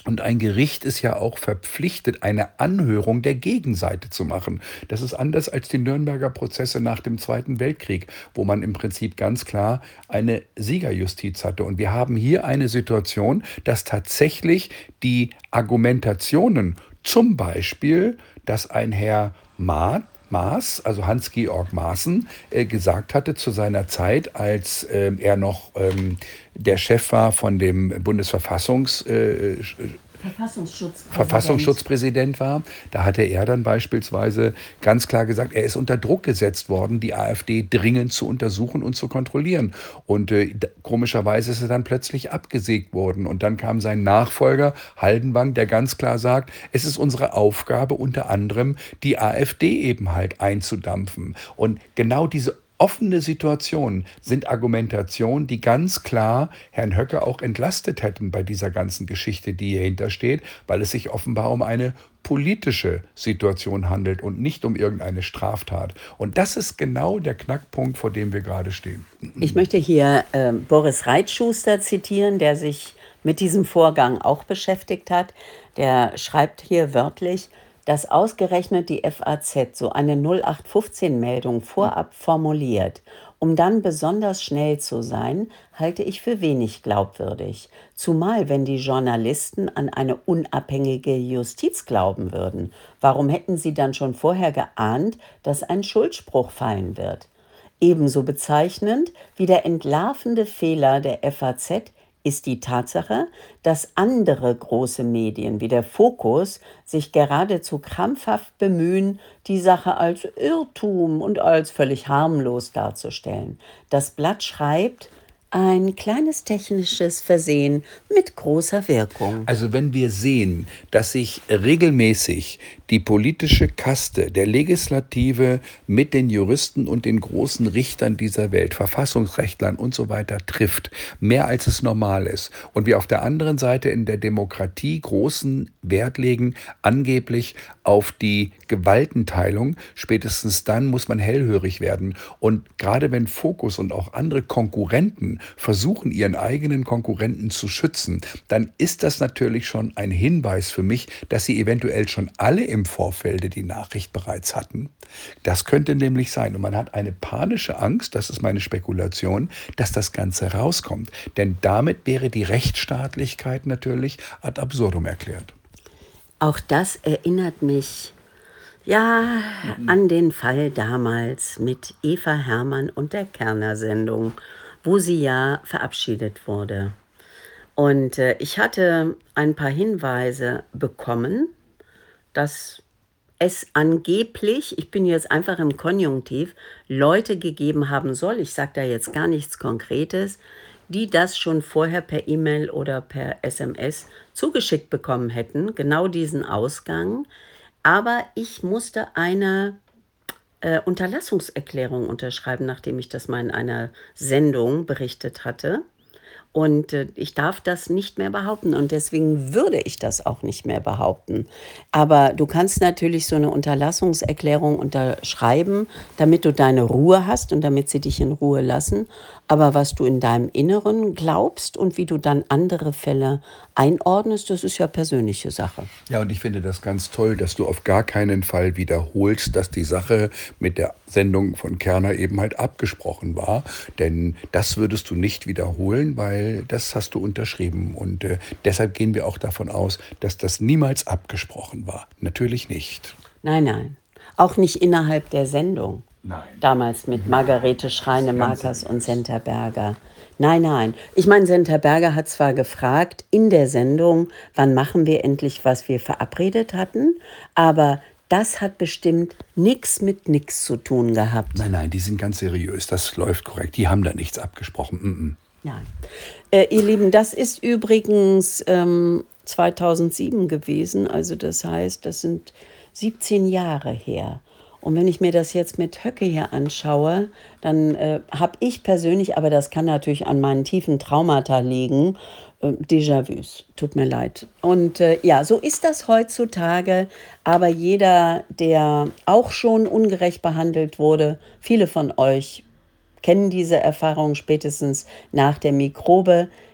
Speaker 2: Und ein Gericht ist ja auch verpflichtet, eine Anhörung der Gegenseite zu machen. Das ist anders als die Nürnberger Prozesse nach dem Zweiten Weltkrieg, wo man im Prinzip ganz klar eine Siegerjustiz hatte. Und wir haben hier eine Situation, dass tatsächlich die Argumentationen, zum Beispiel, dass ein Herr Maat, Maas, also Hans-Georg Maaßen, äh, gesagt hatte zu seiner Zeit, als ähm, er noch ähm, der Chef war von dem Bundesverfassungs, äh,
Speaker 1: Verfassungsschutzpräsident.
Speaker 2: Verfassungsschutzpräsident war. Da hatte er dann beispielsweise ganz klar gesagt, er ist unter Druck gesetzt worden, die AfD dringend zu untersuchen und zu kontrollieren. Und äh, d- komischerweise ist er dann plötzlich abgesägt worden. Und dann kam sein Nachfolger Haldenwang, der ganz klar sagt, es ist unsere Aufgabe, unter anderem die AfD eben halt einzudampfen. Und genau diese offene Situationen sind Argumentationen, die ganz klar Herrn Höcke auch entlastet hätten bei dieser ganzen Geschichte, die hier hintersteht, weil es sich offenbar um eine politische Situation handelt und nicht um irgendeine Straftat. Und das ist genau der Knackpunkt, vor dem wir gerade stehen.
Speaker 1: Ich möchte hier äh, Boris Reitschuster zitieren, der sich mit diesem Vorgang auch beschäftigt hat. Der schreibt hier wörtlich, dass ausgerechnet die F A Z so eine null acht fünfzehn-Meldung vorab formuliert, um dann besonders schnell zu sein, halte ich für wenig glaubwürdig. Zumal, wenn die Journalisten an eine unabhängige Justiz glauben würden. Warum hätten sie dann schon vorher geahnt, dass ein Schuldspruch fallen wird? Ebenso bezeichnend wie der entlarvende Fehler der F A Z ist die Tatsache, dass andere große Medien wie der Fokus sich geradezu krampfhaft bemühen, die Sache als Irrtum und als völlig harmlos darzustellen. Das Blatt schreibt, ein kleines technisches Versehen mit großer Wirkung.
Speaker 2: Also wenn wir sehen, dass sich regelmäßig die politische Kaste der Legislative mit den Juristen und den großen Richtern dieser Welt, Verfassungsrechtlern und so weiter trifft, mehr als es normal ist, und wir auf der anderen Seite in der Demokratie großen Wert legen, angeblich auf die Gewaltenteilung, spätestens dann muss man hellhörig werden. Und gerade wenn Fokus und auch andere Konkurrenten versuchen, ihren eigenen Konkurrenten zu schützen, dann ist das natürlich schon ein Hinweis für mich, dass sie eventuell schon alle im Vorfelde die Nachricht bereits hatten. Das könnte nämlich sein. Und man hat eine panische Angst, das ist meine Spekulation, dass das Ganze rauskommt. Denn damit wäre die Rechtsstaatlichkeit natürlich ad absurdum erklärt.
Speaker 1: Auch das erinnert mich ja an den Fall damals mit Eva Herrmann und der Kerner-Sendung, wo sie ja verabschiedet wurde. Und äh, ich hatte ein paar Hinweise bekommen, dass es angeblich, ich bin jetzt einfach im Konjunktiv, Leute gegeben haben soll, ich sage da jetzt gar nichts Konkretes, die das schon vorher per E-Mail oder per S M S zugeschickt bekommen hätten, genau diesen Ausgang. Aber ich musste eine äh, Unterlassungserklärung unterschreiben, nachdem ich das mal in einer Sendung berichtet hatte. Und äh, ich darf das nicht mehr behaupten und deswegen würde ich das auch nicht mehr behaupten. Aber du kannst natürlich so eine Unterlassungserklärung unterschreiben, damit du deine Ruhe hast und damit sie dich in Ruhe lassen. Aber was du in deinem Inneren glaubst und wie du dann andere Fälle einordnest, das ist ja persönliche Sache.
Speaker 2: Ja, und ich finde das ganz toll, dass du auf gar keinen Fall wiederholst, dass die Sache mit der Sendung von Kerner eben halt abgesprochen war. Denn das würdest du nicht wiederholen, weil das hast du unterschrieben. Und äh, deshalb gehen wir auch davon aus, dass das niemals abgesprochen war. Natürlich nicht.
Speaker 1: Nein, nein. Auch nicht innerhalb der Sendung.
Speaker 2: Nein.
Speaker 1: Damals mit Margarete Schreinemakers und Senta Berger. Nein, nein. Ich meine, Senta Berger hat zwar gefragt in der Sendung, wann machen wir endlich, was wir verabredet hatten, aber das hat bestimmt nichts mit nichts zu tun gehabt.
Speaker 2: Nein, nein, die sind ganz seriös. Das läuft korrekt. Die haben da nichts abgesprochen. Mm-mm.
Speaker 1: Nein. Äh, ihr Lieben, das ist übrigens ähm, zweitausendsieben gewesen. Also das heißt, das sind siebzehn Jahre her. Und wenn ich mir das jetzt mit Höcke hier anschaue, dann äh, habe ich persönlich, aber das kann natürlich an meinen tiefen Traumata liegen, äh, Déjà-vus. Tut mir leid. Und äh, ja, so ist das heutzutage. Aber jeder, der auch schon ungerecht behandelt wurde, viele von euch kennen diese Erfahrung spätestens nach der Mikrobe,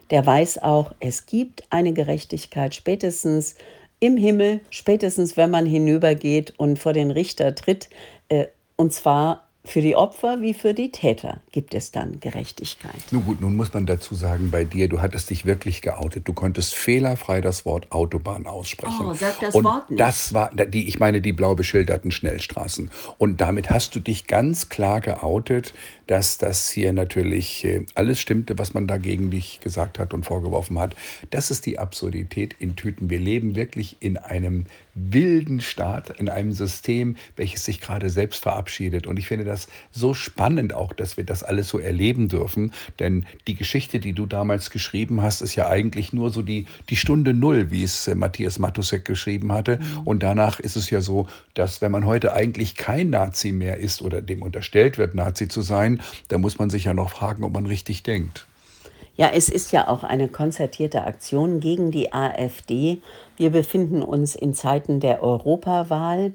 Speaker 1: der weiß auch, es gibt eine Gerechtigkeit spätestens im Himmel, spätestens wenn man hinübergeht und vor den Richter tritt. Äh, und zwar für die Opfer wie für die Täter gibt es dann Gerechtigkeit.
Speaker 2: Nun gut, nun muss man dazu sagen, bei dir, du hattest dich wirklich geoutet. Du konntest fehlerfrei das Wort Autobahn aussprechen.
Speaker 1: Oh, sag das
Speaker 2: Und
Speaker 1: Wort nicht.
Speaker 2: das war, die, ich meine, die blau beschilderten Schnellstraßen. Und damit hast du dich ganz klar geoutet, dass das hier natürlich äh, alles stimmte, was man da gegen dich gesagt hat und vorgeworfen hat. Das ist die Absurdität in Tüten. Wir leben wirklich in einem wilden Staat, in einem System, welches sich gerade selbst verabschiedet. Und ich finde das so spannend auch, dass wir das alles so erleben dürfen. Denn die Geschichte, die du damals geschrieben hast, ist ja eigentlich nur so die, die Stunde Null, wie es äh, Matthias Matusek geschrieben hatte. Und danach ist es ja so, dass wenn man heute eigentlich kein Nazi mehr ist oder dem unterstellt wird, Nazi zu sein, da muss man sich ja noch fragen, ob man richtig denkt.
Speaker 1: Ja, es ist ja auch eine konzertierte Aktion gegen die AfD. Wir befinden uns in Zeiten der Europawahl.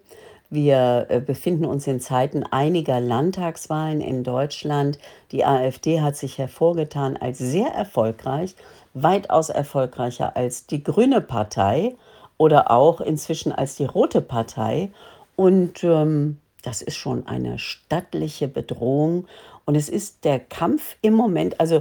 Speaker 1: Wir äh, befinden uns in Zeiten einiger Landtagswahlen in Deutschland. Die AfD hat sich hervorgetan als sehr erfolgreich, weitaus erfolgreicher als die Grüne Partei oder auch inzwischen als die Rote Partei. Und ähm, das ist schon eine stattliche Bedrohung. Und es ist der Kampf im Moment, also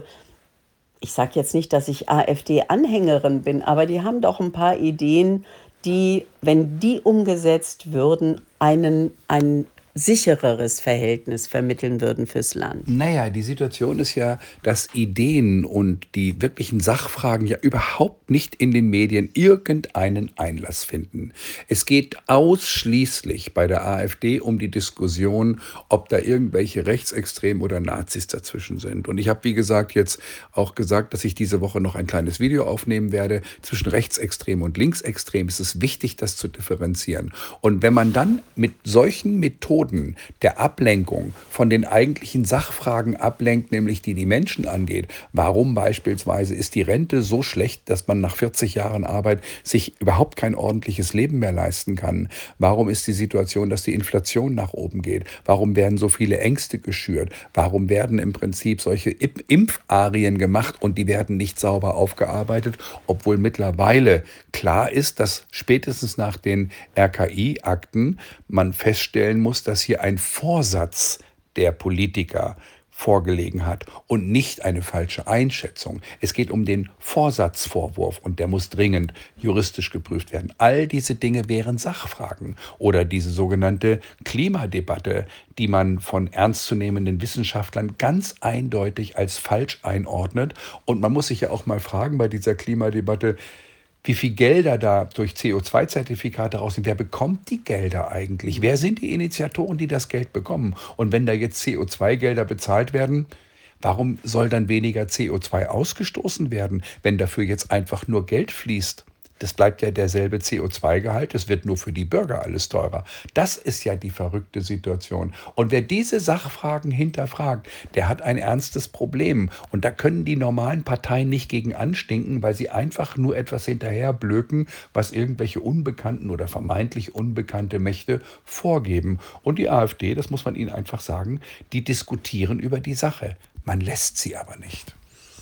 Speaker 1: ich sage jetzt nicht, dass ich AfD-Anhängerin bin, aber die haben doch ein paar Ideen, die, wenn die umgesetzt würden, einen, ein sichereres Verhältnis vermitteln würden fürs Land.
Speaker 2: Naja, die Situation ist ja, dass Ideen und die wirklichen Sachfragen ja überhaupt nicht in den Medien irgendeinen Einlass finden. Es geht ausschließlich bei der AfD um die Diskussion, ob da irgendwelche Rechtsextremen oder Nazis dazwischen sind. Und ich habe, wie gesagt, jetzt auch gesagt, dass ich diese Woche noch ein kleines Video aufnehmen werde. Zwischen Rechtsextrem und Linksextrem ist es wichtig, das zu differenzieren. Und wenn man dann mit solchen Methoden der Ablenkung von den eigentlichen Sachfragen ablenkt, nämlich die die Menschen angeht. Warum beispielsweise ist die Rente so schlecht, dass man nach vierzig Jahren Arbeit sich überhaupt kein ordentliches Leben mehr leisten kann? Warum ist die Situation, dass die Inflation nach oben geht? Warum werden so viele Ängste geschürt? Warum werden im Prinzip solche Impfarien gemacht und die werden nicht sauber aufgearbeitet, obwohl mittlerweile klar ist, dass spätestens nach den R K I-Akten man feststellen muss, dass hier ein Vorsatz der Politiker vorgelegen hat und nicht eine falsche Einschätzung. Es geht um den Vorsatzvorwurf und der muss dringend juristisch geprüft werden. All diese Dinge wären Sachfragen oder diese sogenannte Klimadebatte, die man von ernstzunehmenden Wissenschaftlern ganz eindeutig als falsch einordnet. Und man muss sich ja auch mal fragen bei dieser Klimadebatte, wie viel Gelder da durch C O zwei Zertifikate raus sind. Wer bekommt die Gelder eigentlich? Wer sind die Initiatoren, die das Geld bekommen? Und wenn da jetzt C O zwei Gelder bezahlt werden, warum soll dann weniger C O zwei ausgestoßen werden, wenn dafür jetzt einfach nur Geld fließt? Das bleibt ja derselbe C O zwei Gehalt, es wird nur für die Bürger alles teurer. Das ist ja die verrückte Situation. Und wer diese Sachfragen hinterfragt, der hat ein ernstes Problem. Und da können die normalen Parteien nicht gegen anstinken, weil sie einfach nur etwas hinterherblöken, was irgendwelche unbekannten oder vermeintlich unbekannte Mächte vorgeben. Und die AfD, das muss man ihnen einfach sagen, die diskutieren über die Sache. Man lässt sie aber nicht.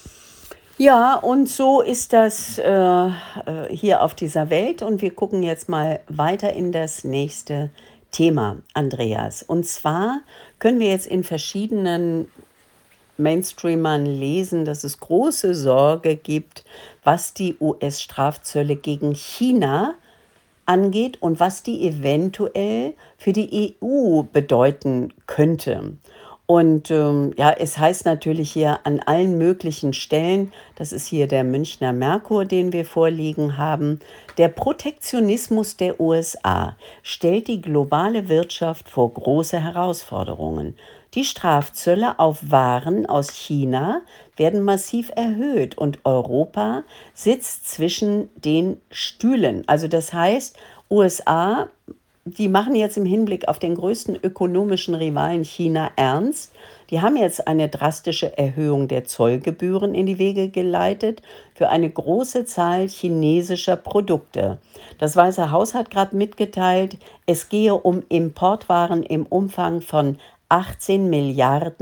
Speaker 1: Ja, und so ist das äh, äh, hier auf dieser Welt. Und wir gucken jetzt mal weiter in das nächste Thema, Andreas. Und zwar können wir jetzt in verschiedenen Mainstreamern lesen, dass es große Sorge gibt, was die U S-Strafzölle gegen China angeht und was die eventuell für die E U bedeuten könnte. Und ähm, ja, es heißt natürlich hier an allen möglichen Stellen, das ist hier der Münchner Merkur, den wir vorliegen haben, der Protektionismus der U S A stellt die globale Wirtschaft vor große Herausforderungen. Die Strafzölle auf Waren aus China werden massiv erhöht und Europa sitzt zwischen den Stühlen. Also das heißt, U S A, die machen jetzt im Hinblick auf den größten ökonomischen Rivalen China ernst. Die haben jetzt eine drastische Erhöhung der Zollgebühren in die Wege geleitet für eine große Zahl chinesischer Produkte. Das Weiße Haus hat gerade mitgeteilt, es gehe um Importwaren im Umfang von achtzehn Milliarden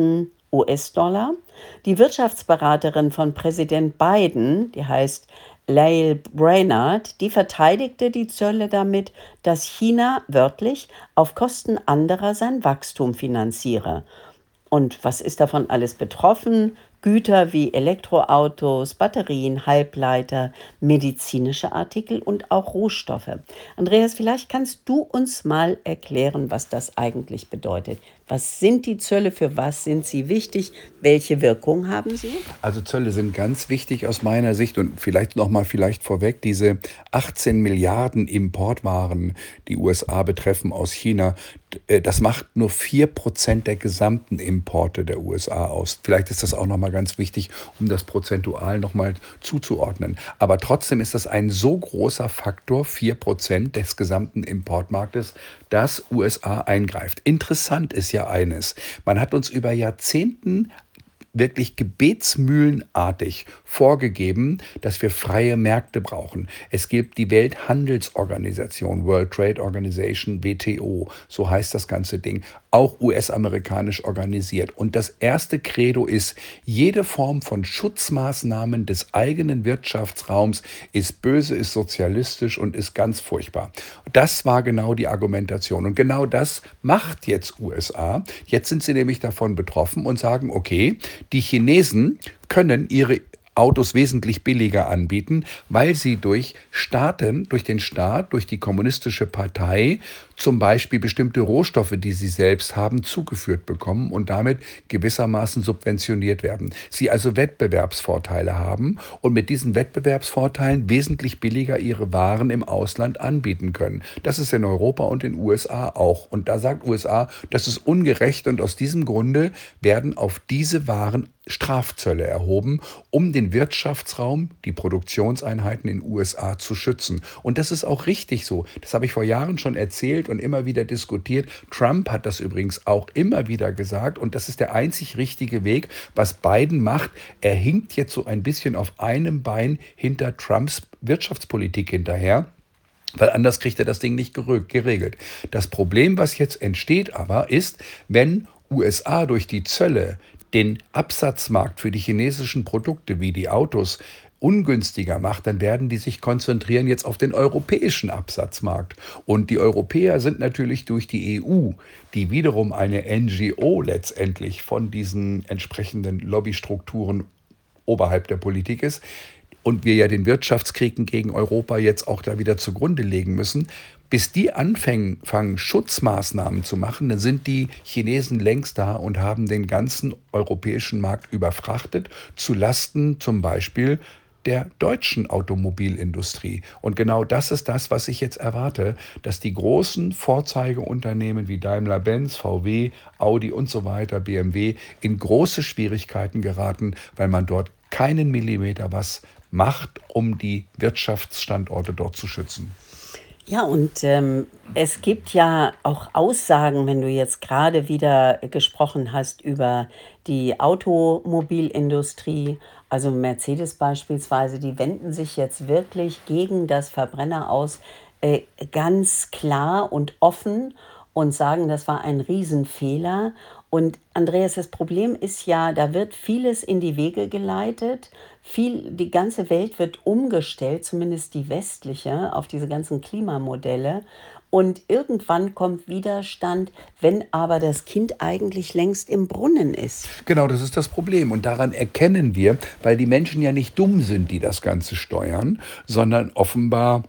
Speaker 1: U S-Dollar. Die Wirtschaftsberaterin von Präsident Biden, die heißt Lael Brainard, die verteidigte die Zölle damit, dass China wörtlich auf Kosten anderer sein Wachstum finanziere. Und was ist davon alles betroffen? Güter wie Elektroautos, Batterien, Halbleiter, medizinische Artikel und auch Rohstoffe. Andreas, vielleicht kannst du uns mal erklären, was das eigentlich bedeutet. Was sind die Zölle? Für was sind sie wichtig? Welche Wirkung haben sie?
Speaker 2: Also Zölle sind ganz wichtig aus meiner Sicht und vielleicht noch mal vielleicht vorweg, diese achtzehn Milliarden Importwaren, die U S A betreffen aus China, äh, das macht nur vier Prozent der gesamten Importe der U S A aus. Vielleicht ist das auch noch mal ganz wichtig, um das prozentual noch mal zuzuordnen. Aber trotzdem ist das ein so großer Faktor, vier Prozent des gesamten Importmarktes, dass U S A eingreift. Interessant ist ja eines, man hat uns über Jahrzehnten wirklich gebetsmühlenartig vorgegeben, dass wir freie Märkte brauchen. Es gibt die Welthandelsorganisation, World Trade Organization, W T O, so heißt das ganze Ding, auch U S-amerikanisch organisiert. Und das erste Credo ist, jede Form von Schutzmaßnahmen des eigenen Wirtschaftsraums ist böse, ist sozialistisch und ist ganz furchtbar. Das war genau die Argumentation. Und genau das macht jetzt U S A. Jetzt sind sie nämlich davon betroffen und sagen, okay, die Chinesen können ihre Autos wesentlich billiger anbieten, weil sie durch Staaten, durch den Staat, durch die kommunistische Partei zum Beispiel bestimmte Rohstoffe, die sie selbst haben, zugeführt bekommen und damit gewissermaßen subventioniert werden. Sie also Wettbewerbsvorteile haben und mit diesen Wettbewerbsvorteilen wesentlich billiger ihre Waren im Ausland anbieten können. Das ist in Europa und in den U S A auch. Und da sagt U S A, das ist ungerecht und aus diesem Grunde werden auf diese Waren Strafzölle erhoben, um den Wirtschaftsraum, die Produktionseinheiten in den U S A zu schützen. Und das ist auch richtig so. Das habe ich vor Jahren schon erzählt und immer wieder diskutiert. Trump hat das übrigens auch immer wieder gesagt und das ist der einzig richtige Weg, was Biden macht. Er hinkt jetzt so ein bisschen auf einem Bein hinter Trumps Wirtschaftspolitik hinterher. Weil anders kriegt er das Ding nicht geregelt. Das Problem, was jetzt entsteht aber, ist, wenn U S A durch die Zölle den Absatzmarkt für die chinesischen Produkte wie die Autos ungünstiger macht, dann werden die sich konzentrieren jetzt auf den europäischen Absatzmarkt. Und die Europäer sind natürlich durch die E U, die wiederum eine N G O letztendlich von diesen entsprechenden Lobbystrukturen oberhalb der Politik ist, und wir ja den Wirtschaftskrieg gegen Europa jetzt auch da wieder zugrunde legen müssen, bis die anfangen, Schutzmaßnahmen zu machen, dann sind die Chinesen längst da und haben den ganzen europäischen Markt überfrachtet, zu Lasten zum Beispiel der deutschen Automobilindustrie. Und genau das ist das, was ich jetzt erwarte, dass die großen Vorzeigeunternehmen wie Daimler-Benz, V W, Audi und so weiter, B M W, in große Schwierigkeiten geraten, weil man dort keinen Millimeter was macht, um die Wirtschaftsstandorte dort zu schützen.
Speaker 1: Ja, und ähm, es gibt ja auch Aussagen, wenn du jetzt gerade wieder gesprochen hast über die Automobilindustrie, also Mercedes beispielsweise, die wenden sich jetzt wirklich gegen das Verbrenner aus, äh, ganz klar und offen und sagen, das war ein Riesenfehler. Und Andreas, das Problem ist ja, da wird vieles in die Wege geleitet. Viel, die ganze Welt wird umgestellt, zumindest die westliche, auf diese ganzen Klimamodelle. Und irgendwann kommt Widerstand, wenn aber das Kind eigentlich längst im Brunnen ist.
Speaker 2: Genau, das ist das Problem. Und daran erkennen wir, weil die Menschen ja nicht dumm sind, die das Ganze steuern, sondern offenbar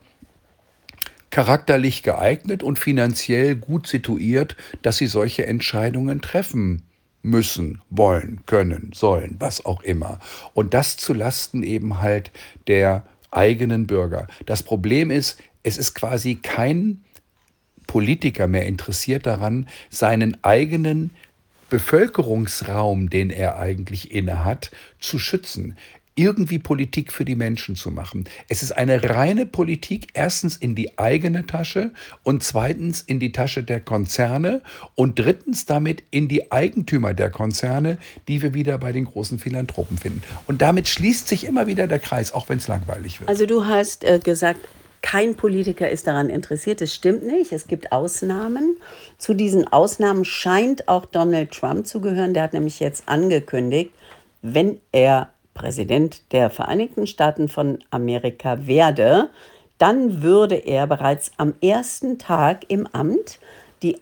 Speaker 2: charakterlich geeignet und finanziell gut situiert, dass sie solche Entscheidungen treffen müssen, wollen, können, sollen, was auch immer. Und das zu Lasten eben halt der eigenen Bürger. Das Problem ist, es ist quasi kein Politiker mehr interessiert daran, seinen eigenen Bevölkerungsraum, den er eigentlich innehat, zu schützen. Irgendwie Politik für die Menschen zu machen. Es ist eine reine Politik, erstens in die eigene Tasche und zweitens in die Tasche der Konzerne und drittens damit in die Eigentümer der Konzerne, die wir wieder bei den großen Philanthropen finden. Und damit schließt sich immer wieder der Kreis, auch wenn es langweilig wird.
Speaker 1: Also du hast äh, gesagt, kein Politiker ist daran interessiert. Das stimmt nicht. Es gibt Ausnahmen. Zu diesen Ausnahmen scheint auch Donald Trump zu gehören. Der hat nämlich jetzt angekündigt, wenn er Präsident der Vereinigten Staaten von Amerika werde, dann würde er bereits am ersten Tag im Amt die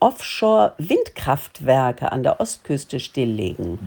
Speaker 1: Offshore-Windkraftwerke an der Ostküste stilllegen.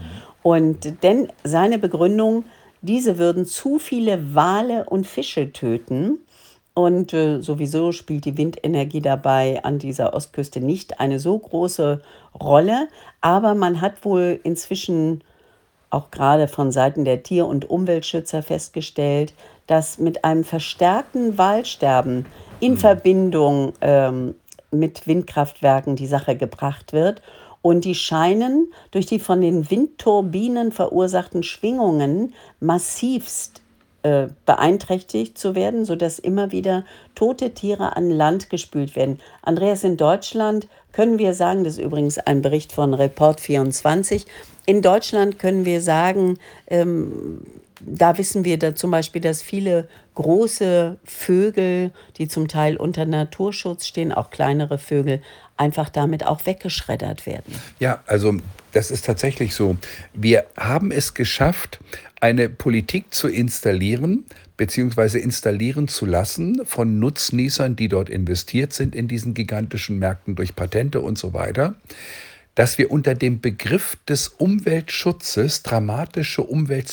Speaker 1: Und denn seine Begründung, diese würden zu viele Wale und Fische töten. Und äh, sowieso spielt die Windenergie dabei an dieser Ostküste nicht eine so große Rolle. Aber man hat wohl inzwischen auch gerade von Seiten der Tier- und Umweltschützer festgestellt, dass mit einem verstärkten Walsterben in Verbindung ähm, mit Windkraftwerken die Sache gebracht wird. Und die scheinen durch die von den Windturbinen verursachten Schwingungen massivst äh, beeinträchtigt zu werden, sodass immer wieder tote Tiere an Land gespült werden. Andreas, in Deutschland können wir sagen, das ist übrigens ein Bericht von Report vierundzwanzig, in Deutschland können wir sagen, ähm, da wissen wir da zum Beispiel, dass viele große Vögel, die zum Teil unter Naturschutz stehen, auch kleinere Vögel, einfach damit auch weggeschreddert werden.
Speaker 2: Ja, also das ist tatsächlich so. Wir haben es geschafft, eine Politik zu installieren, beziehungsweise installieren zu lassen von Nutznießern, die dort investiert sind in diesen gigantischen Märkten durch Patente und so weiter, dass wir unter dem Begriff des Umweltschutzes dramatische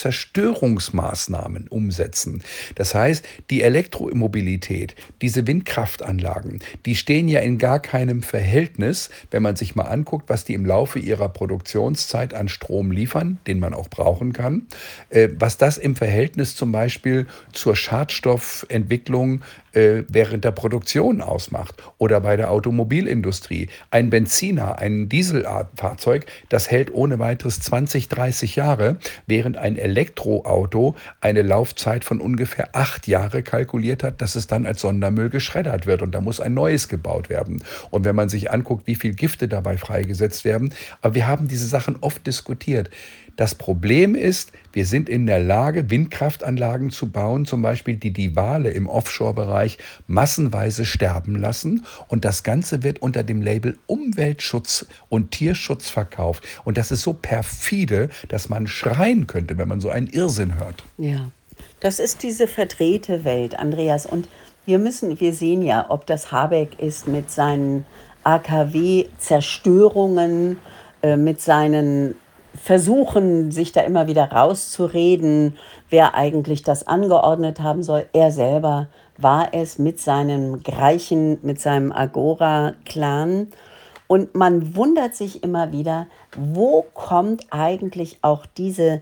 Speaker 2: Umweltzerstörungsmaßnahmen umsetzen. Das heißt, die Elektromobilität, diese Windkraftanlagen, die stehen ja in gar keinem Verhältnis, wenn man sich mal anguckt, was die im Laufe ihrer Produktionszeit an Strom liefern, den man auch brauchen kann, äh, was das im Verhältnis zum Beispiel zur Schadstoffentwicklung äh, während der Produktion ausmacht oder bei der Automobilindustrie. Ein Benziner, ein Dieselfahrzeug, das hält ohne weiteres zwanzig, dreißig Jahre, während ein Elektroauto eine Laufzeit von ungefähr acht Jahre kalkuliert hat, dass es dann als Sondermüll geschreddert wird und da muss ein neues gebaut werden. Und wenn man sich anguckt, wie viel Gifte dabei freigesetzt werden, aber wir haben diese Sachen oft diskutiert. Das Problem ist, wir sind in der Lage, Windkraftanlagen zu bauen, zum Beispiel, die die Wale im Offshore-Bereich massenweise sterben lassen. Und das Ganze wird unter dem Label Umweltschutz und Tierschutz verkauft. Und das ist so perfide, dass man schreien könnte, wenn man so einen Irrsinn hört.
Speaker 1: Ja, das ist diese verdrehte Welt, Andreas. Und wir müssen, wir sehen ja, ob das Habeck ist mit seinen A K W-Zerstörungen, äh, mit seinen Versuchen, sich da immer wieder rauszureden, wer eigentlich das angeordnet haben soll. Er selber war es mit seinem Greichen, mit seinem Agora-Clan. Und man wundert sich immer wieder, wo kommt eigentlich auch diese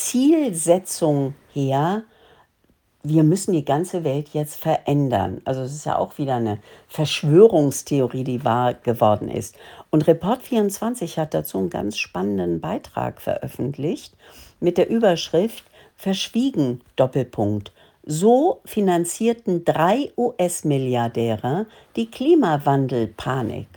Speaker 1: Zielsetzung her? Wir müssen die ganze Welt jetzt verändern. Also es ist ja auch wieder eine Verschwörungstheorie, die wahr geworden ist. Und Report vierundzwanzig hat dazu einen ganz spannenden Beitrag veröffentlicht mit der Überschrift Verschwiegen, Doppelpunkt. So finanzierten drei U S-Milliardäre die Klimawandelpanik.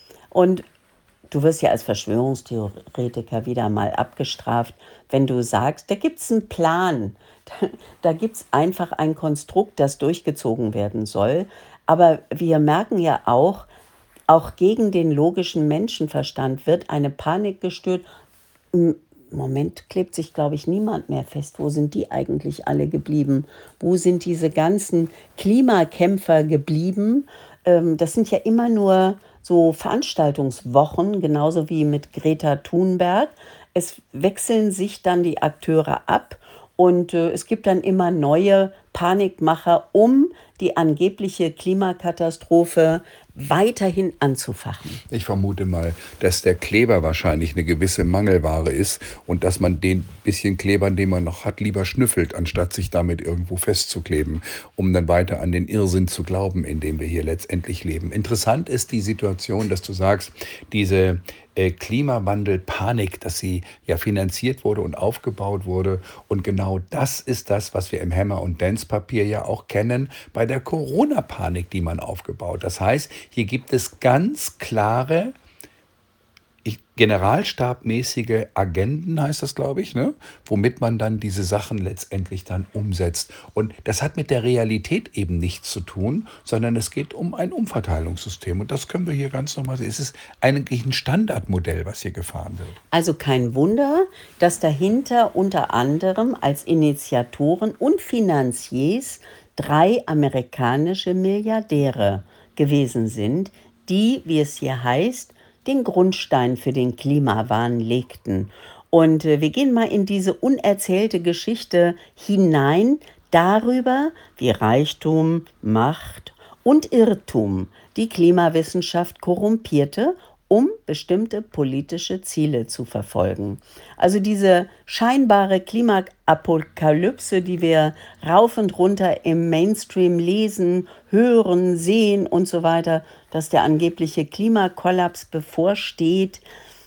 Speaker 1: Und du wirst ja als Verschwörungstheoretiker wieder mal abgestraft, wenn du sagst, da gibt es einen Plan. Da, da gibt es einfach ein Konstrukt, das durchgezogen werden soll. Aber wir merken ja auch, auch gegen den logischen Menschenverstand wird eine Panik gestört. Im Moment klebt sich, glaube ich, niemand mehr fest. Wo sind die eigentlich alle geblieben? Wo sind diese ganzen Klimakämpfer geblieben? Ähm, das sind ja immer nur so Veranstaltungswochen, genauso wie mit Greta Thunberg. Es wechseln sich dann die Akteure ab und äh, es gibt dann immer neue Panikmacher, um die angebliche Klimakatastrophe weiterhin anzufachen.
Speaker 2: Ich vermute mal, dass der Kleber wahrscheinlich eine gewisse Mangelware ist und dass man den bisschen Kleber, den man noch hat, lieber schnüffelt, anstatt sich damit irgendwo festzukleben, um dann weiter an den Irrsinn zu glauben, in dem wir hier letztendlich leben. Interessant ist die Situation, dass du sagst, diese äh, Klimawandel-Panik, dass sie ja finanziert wurde und aufgebaut wurde. Und genau das ist das, was wir im Hammer- und Dance-Papier ja auch kennen bei der Corona-Panik, die man aufgebaut. Das heißt, hier gibt es ganz klare, ich generalstabmäßige Agenden, heißt das, glaube ich, ne? Womit man dann diese Sachen letztendlich dann umsetzt. Und das hat mit der Realität eben nichts zu tun, sondern es geht um ein Umverteilungssystem. Und das können wir hier ganz normal sehen. Es ist eigentlich ein Standardmodell, was hier gefahren wird.
Speaker 1: Also kein Wunder, dass dahinter unter anderem als Initiatoren und Finanziers drei amerikanische Milliardäre gewesen sind, die, wie es hier heißt, den Grundstein für den Klimawahn legten. Und äh, wir gehen mal in diese unerzählte Geschichte hinein darüber, wie Reichtum, Macht und Irrtum die Klimawissenschaft korrumpierte, um bestimmte politische Ziele zu verfolgen. Also diese scheinbare Klimaapokalypse, die wir rauf und runter im Mainstream lesen, hören, sehen und so weiter, dass der angebliche Klimakollaps bevorsteht,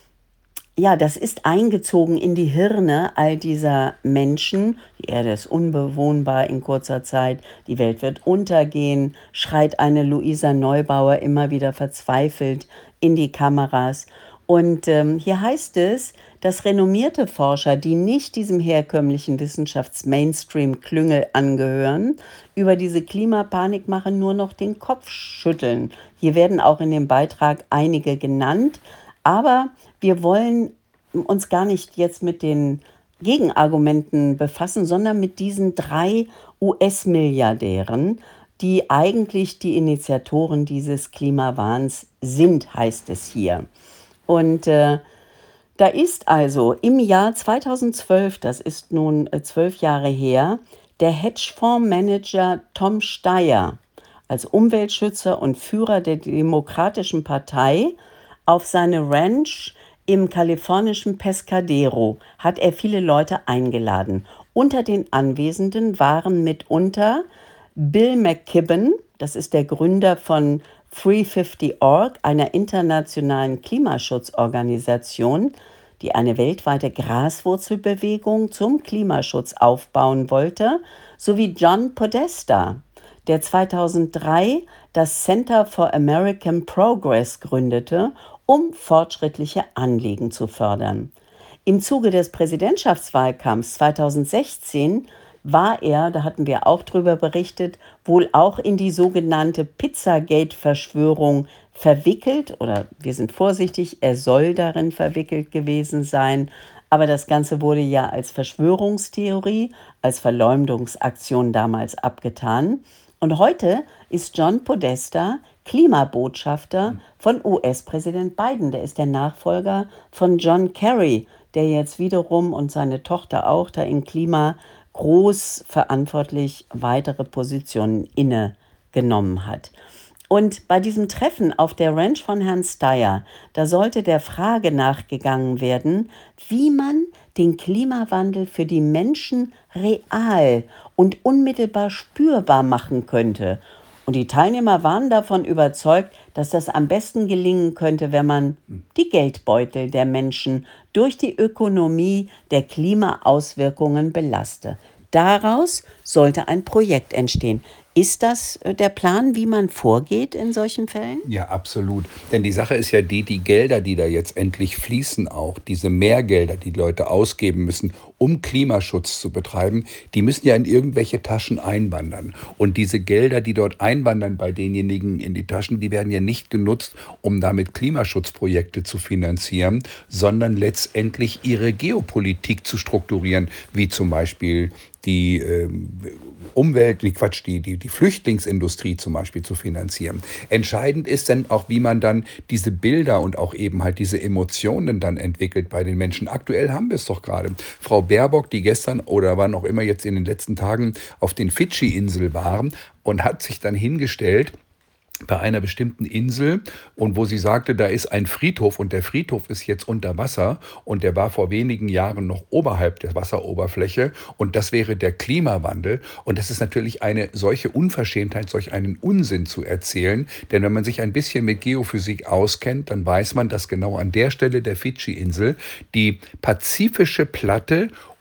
Speaker 1: ja, das ist eingezogen in die Hirne all dieser Menschen. Die Erde ist unbewohnbar in kurzer Zeit, die Welt wird untergehen, schreit eine Luisa Neubauer immer wieder verzweifelt in die Kameras. Und ähm, hier heißt es, dass renommierte Forscher, die nicht diesem herkömmlichen Wissenschafts-Mainstream-Klüngel angehören, über diese Klimapanikmache nur noch den Kopf schütteln. Hier werden auch in dem Beitrag einige genannt, aber wir wollen uns gar nicht jetzt mit den Gegenargumenten befassen, sondern mit diesen drei U S-Milliardären, die eigentlich die Initiatoren dieses Klimawahns sind, heißt es hier. Und äh, da ist also im Jahr zweitausendzwölf, das ist nun äh, zwölf Jahre her, der Hedgefondsmanager Tom Steyer als Umweltschützer und Führer der Demokratischen Partei auf seine Ranch im kalifornischen Pescadero hat er viele Leute eingeladen. Unter den Anwesenden waren mitunter Bill McKibben, das ist der Gründer von drei fünfzig Punkt org, einer internationalen Klimaschutzorganisation, die eine weltweite Graswurzelbewegung zum Klimaschutz aufbauen wollte, sowie John Podesta, der zweitausenddrei das Center for American Progress gründete, um fortschrittliche Anliegen zu fördern. Im Zuge des Präsidentschaftswahlkampfs zweitausendsechzehn war er, da hatten wir auch drüber berichtet, wohl auch in die sogenannte Pizzagate-Verschwörung verwickelt, oder wir sind vorsichtig, er soll darin verwickelt gewesen sein, aber das Ganze wurde ja als Verschwörungstheorie, als Verleumdungsaktion damals abgetan. Und heute ist John Podesta Klimabotschafter von U S-Präsident Biden. Der ist der Nachfolger von John Kerry, der jetzt wiederum und seine Tochter auch da im Klima groß verantwortlich weitere Positionen innegenommen hat. Und bei diesem Treffen auf der Ranch von Herrn Steyer, da sollte der Frage nachgegangen werden, wie man den Klimawandel für die Menschen real und unmittelbar spürbar machen könnte. Und die Teilnehmer waren davon überzeugt, dass das am besten gelingen könnte, wenn man die Geldbeutel der Menschen durch die Ökonomie der Klimaauswirkungen belaste. Daraus sollte ein Projekt entstehen. Ist das äh, der Plan, wie man vorgeht in solchen Fällen?
Speaker 2: Ja, absolut. Denn die Sache ist ja die, die Gelder, die da jetzt endlich fließen auch, diese Mehrgelder, die die Leute ausgeben müssen, um Klimaschutz zu betreiben, die müssen ja in irgendwelche Taschen einwandern. Und diese Gelder, die dort einwandern bei denjenigen in die Taschen, die werden ja nicht genutzt, um damit Klimaschutzprojekte zu finanzieren, sondern letztendlich ihre Geopolitik zu strukturieren, wie zum Beispiel die ähm, Umwelt, die Quatsch, die, die, die Flüchtlingsindustrie zum Beispiel zu finanzieren. Entscheidend ist dann auch, wie man dann diese Bilder und auch eben halt diese Emotionen dann entwickelt bei den Menschen. Aktuell haben wir es doch gerade. Frau Baerbock, die gestern oder wann auch immer jetzt in den letzten Tagen auf den Fidschi-Inseln waren und hat sich dann hingestellt bei einer bestimmten Insel und wo sie sagte, da ist ein Friedhof und der Friedhof ist jetzt unter Wasser und der war vor wenigen Jahren noch oberhalb der Wasseroberfläche und das wäre der Klimawandel und das ist natürlich eine solche Unverschämtheit, solch einen Unsinn zu erzählen, denn wenn man sich ein bisschen mit Geophysik auskennt, dann weiß man, dass genau an der Stelle der Fidschi-Insel die pazifische Platte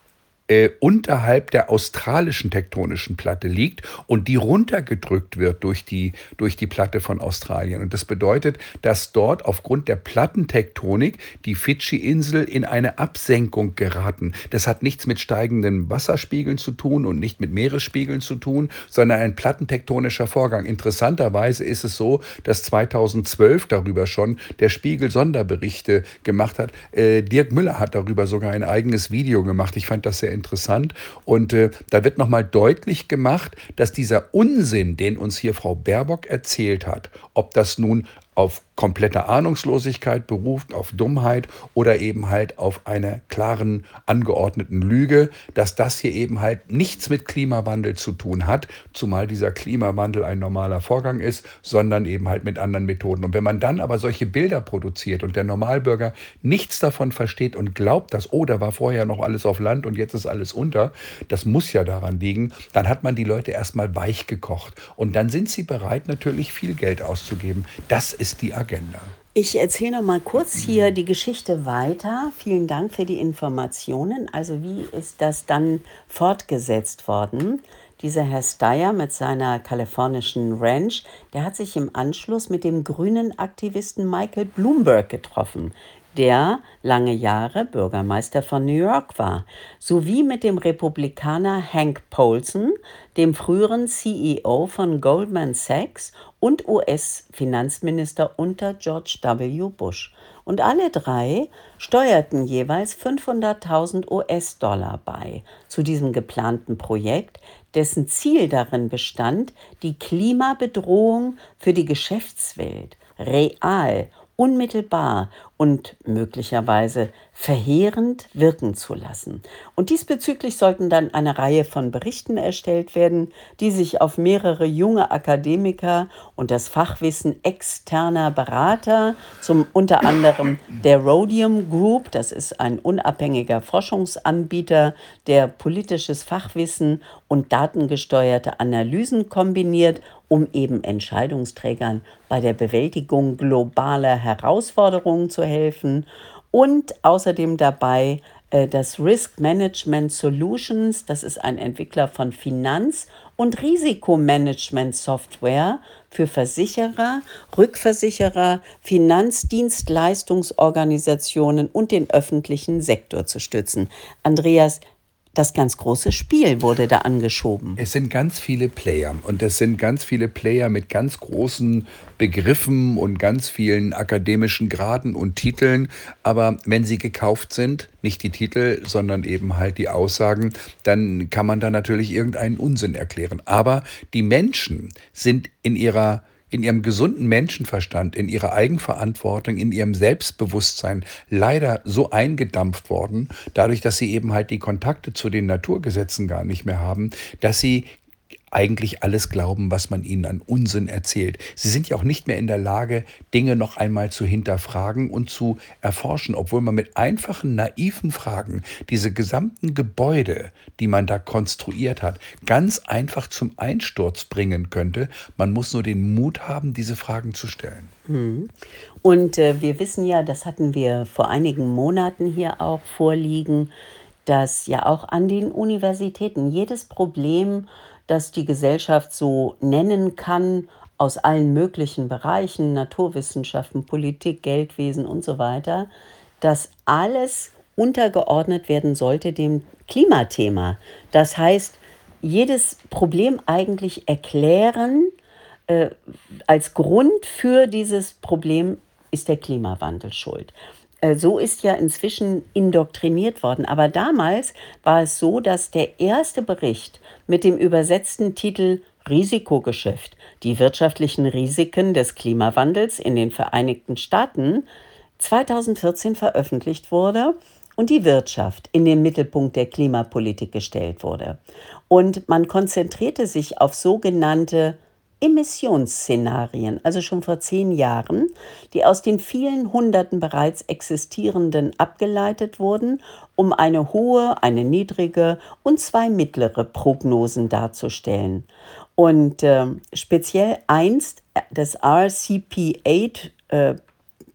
Speaker 2: äh, unterhalb der australischen tektonischen Platte liegt und die runtergedrückt wird durch die, durch die Platte von Australien. Und das bedeutet, dass dort aufgrund der Plattentektonik die Fidschi-Insel in eine Absenkung geraten. Das hat nichts mit steigenden Wasserspiegeln zu tun und nicht mit Meeresspiegeln zu tun, sondern ein plattentektonischer Vorgang. Interessanterweise ist es so, dass zweitausendzwölf darüber schon der Spiegel Sonderberichte gemacht hat. Äh, Dirk Müller hat darüber sogar ein eigenes Video gemacht. Ich fand das sehr interessant. Und äh, da wird nochmal deutlich gemacht, dass dieser Unsinn, den uns hier Frau Baerbock erzählt hat, ob das nun auf komplette Ahnungslosigkeit beruft, auf Dummheit oder eben halt auf einer klaren, angeordneten Lüge, dass das hier eben halt nichts mit Klimawandel zu tun hat, zumal dieser Klimawandel ein normaler Vorgang ist, sondern eben halt mit anderen Methoden. Und wenn man dann aber solche Bilder produziert und der Normalbürger nichts davon versteht und glaubt, dass, oh, da war vorher noch alles auf Land und jetzt ist alles unter, das muss ja daran liegen, dann hat man die Leute erstmal weich gekocht. Und dann sind sie bereit, natürlich viel Geld auszugeben. Das ist die Agenda.
Speaker 1: Ich erzähle noch mal kurz hier die Geschichte weiter. Vielen Dank für die Informationen. Also wie ist das dann fortgesetzt worden? Dieser Herr Steyer mit seiner kalifornischen Ranch, der hat sich im Anschluss mit dem grünen Aktivisten Michael Bloomberg getroffen, der lange Jahre Bürgermeister von New York war, sowie mit dem Republikaner Hank Paulson, dem früheren C E O von Goldman Sachs und U S-Finanzminister unter George W. Bush. Und alle drei steuerten jeweils fünfhunderttausend U S-Dollar bei zu diesem geplanten Projekt, dessen Ziel darin bestand, die Klimabedrohung für die Geschäftswelt real, unmittelbar und möglicherweise verheerend wirken zu lassen. Und diesbezüglich sollten dann eine Reihe von Berichten erstellt werden, die sich auf mehrere junge Akademiker und das Fachwissen externer Berater, zum unter anderem der Rhodium Group, das ist ein unabhängiger Forschungsanbieter, der politisches Fachwissen und datengesteuerte Analysen kombiniert, um eben Entscheidungsträgern bei der Bewältigung globaler Herausforderungen zu helfen. Und außerdem dabei äh, das Risk Management Solutions, das ist ein Entwickler von Finanz- und Risikomanagement-Software für Versicherer, Rückversicherer, Finanzdienstleistungsorganisationen und den öffentlichen Sektor zu stützen. Andreas, das ganz große Spiel wurde da angeschoben.
Speaker 2: Es sind ganz viele Player und es sind ganz viele Player mit ganz großen Begriffen und ganz vielen akademischen Graden und Titeln. Aber wenn sie gekauft sind, nicht die Titel, sondern eben halt die Aussagen, dann kann man da natürlich irgendeinen Unsinn erklären. Aber die Menschen sind in ihrer in ihrem gesunden Menschenverstand, in ihrer Eigenverantwortung, in ihrem Selbstbewusstsein leider so eingedampft worden, dadurch, dass sie eben halt die Kontakte zu den Naturgesetzen gar nicht mehr haben, dass sie eigentlich alles glauben, was man ihnen an Unsinn erzählt. Sie sind ja auch nicht mehr in der Lage, Dinge noch einmal zu hinterfragen und zu erforschen, obwohl man mit einfachen, naiven Fragen diese gesamten Gebäude, die man da konstruiert hat, ganz einfach zum Einsturz bringen könnte. Man muss nur den Mut haben, diese Fragen zu stellen.
Speaker 1: Und äh, wir wissen ja, das hatten wir vor einigen Monaten hier auch vorliegen, dass ja auch an den Universitäten jedes Problem, das die Gesellschaft so nennen kann, aus allen möglichen Bereichen, Naturwissenschaften, Politik, Geldwesen und so weiter, dass alles untergeordnet werden sollte dem Klimathema. Das heißt, jedes Problem eigentlich erklären, äh, als Grund für dieses Problem ist der Klimawandel schuld. Äh, So ist ja inzwischen indoktriniert worden. Aber damals war es so, dass der erste Bericht mit dem übersetzten Titel Risikogeschäft, die wirtschaftlichen Risiken des Klimawandels in den Vereinigten Staaten zweitausendvierzehn veröffentlicht wurde und die Wirtschaft in den Mittelpunkt der Klimapolitik gestellt wurde. Und man konzentrierte sich auf sogenannte Emissionsszenarien, also schon vor zehn Jahren, die aus den vielen Hunderten bereits existierenden abgeleitet wurden, um eine hohe, eine niedrige und zwei mittlere Prognosen darzustellen. Und äh, speziell eins, das R C P acht, äh,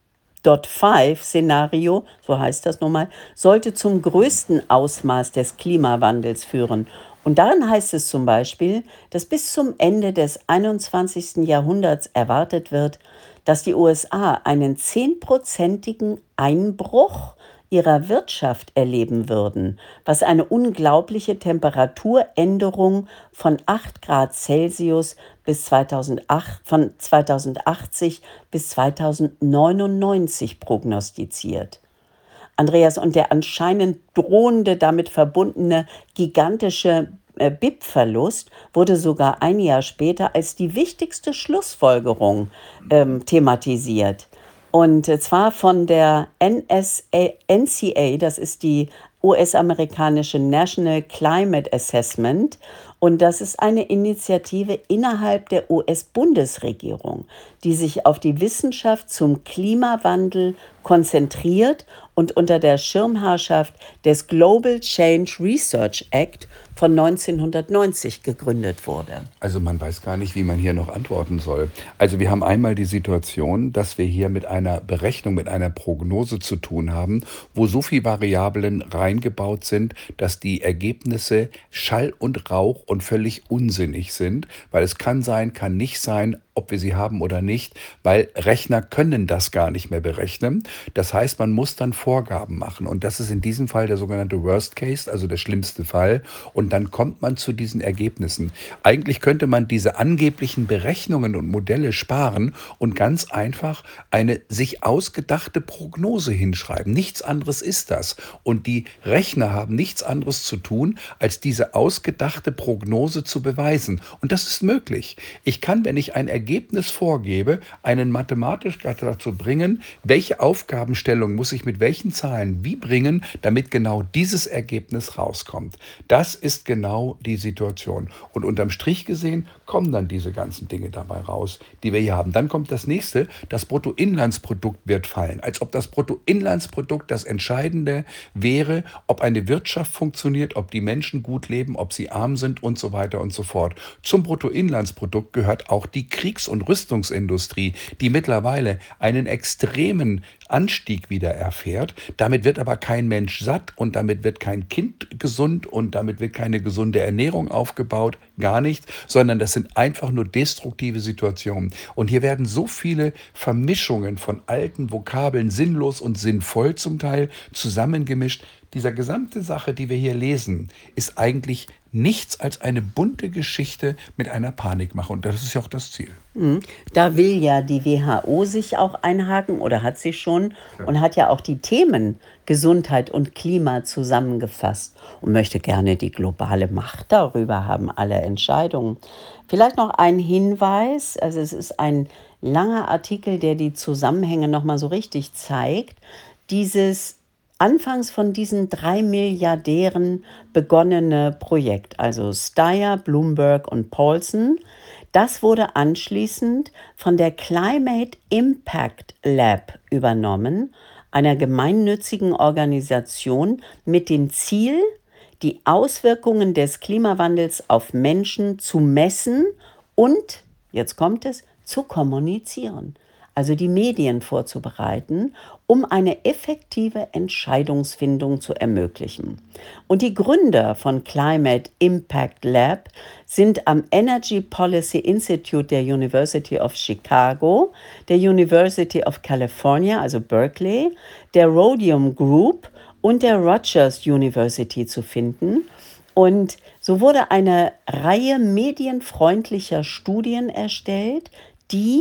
Speaker 1: fünf Szenario, so heißt das nochmal, sollte zum größten Ausmaß des Klimawandels führen. Und darin heißt es zum Beispiel, dass bis zum Ende des einundzwanzigsten Jahrhunderts erwartet wird, dass die U S A einen zehnprozentigen Einbruch ihrer Wirtschaft erleben würden, was eine unglaubliche Temperaturänderung von acht Grad Celsius bis zweitausendacht, von zweitausendachtzig bis zweitausendneunundneunzig prognostiziert. Andreas, und der anscheinend drohende, damit verbundene gigantische äh, B I P-Verlust wurde sogar ein Jahr später als die wichtigste Schlussfolgerung ähm, thematisiert. Und äh, zwar von der N S A, N C A, das ist die U S-amerikanische National Climate Assessment. Und das ist eine Initiative innerhalb der U S-Bundesregierung, die sich auf die Wissenschaft zum Klimawandel konzentriert und unter der Schirmherrschaft des Global Change Research Act von neunzehnhundertneunzig gegründet wurde.
Speaker 2: Also man weiß gar nicht, wie man hier noch antworten soll. Also wir haben einmal die Situation, dass wir hier mit einer Berechnung, mit einer Prognose zu tun haben, wo so viele Variablen reingebaut sind, dass die Ergebnisse Schall und Rauch und völlig unsinnig sind, weil es kann sein, kann nicht sein, ob wir sie haben oder nicht, weil Rechner können das gar nicht mehr berechnen. Das heißt, man muss dann Vorgaben machen. Und das ist in diesem Fall der sogenannte Worst Case, also der schlimmste Fall. Und dann kommt man zu diesen Ergebnissen. Eigentlich könnte man diese angeblichen Berechnungen und Modelle sparen und ganz einfach eine sich ausgedachte Prognose hinschreiben. Nichts anderes ist das. Und die Rechner haben nichts anderes zu tun, als diese ausgedachte Prognose zu beweisen. Und das ist möglich. Ich kann, wenn ich ein Ergebnis vorgebe, einen Mathematiker dazu bringen, welche Aufgabenstellung muss ich mit welchen Zahlen wie bringen, damit genau dieses Ergebnis rauskommt. Das ist genau die Situation. Und unterm Strich gesehen kommen dann diese ganzen Dinge dabei raus, die wir hier haben. Dann kommt das nächste, das Bruttoinlandsprodukt wird fallen. Als ob das Bruttoinlandsprodukt das Entscheidende wäre, ob eine Wirtschaft funktioniert, ob die Menschen gut leben, ob sie arm sind und so weiter und so fort. Zum Bruttoinlandsprodukt gehört auch die Kriegs- und Rüstungsindustrie, die mittlerweile einen extremen Anstieg wieder erfährt. Damit wird aber kein Mensch satt und damit wird kein Kind gesund und damit wird keine gesunde Ernährung aufgebaut, gar nicht, sondern das sind einfach nur destruktive Situationen. Und hier werden so viele Vermischungen von alten Vokabeln, sinnlos und sinnvoll zum Teil, zusammengemischt. Dieser gesamte Sache, die wir hier lesen, ist eigentlich nichts als eine bunte Geschichte mit einer Panikmache. Und das ist ja auch das Ziel.
Speaker 1: Mhm. Da will ja die W H O sich auch einhaken oder hat sie schon und hat ja auch die Themen Gesundheit und Klima zusammengefasst und möchte gerne die globale Macht darüber haben, alle Entscheidungen. Vielleicht noch ein Hinweis, also es ist ein langer Artikel, der die Zusammenhänge nochmal so richtig zeigt. Dieses anfangs von diesen drei Milliardären begonnene Projekt, also Steyer, Bloomberg und Paulson, das wurde anschließend von der Climate Impact Lab übernommen, einer gemeinnützigen Organisation mit dem Ziel, die Auswirkungen des Klimawandels auf Menschen zu messen und, jetzt kommt es, zu kommunizieren. Also die Medien vorzubereiten, um eine effektive Entscheidungsfindung zu ermöglichen. Und die Gründer von Climate Impact Lab sind am Energy Policy Institute der University of Chicago, der University of California, also Berkeley, der Rhodium Group und der Rutgers University zu finden. Und so wurde eine Reihe medienfreundlicher Studien erstellt, die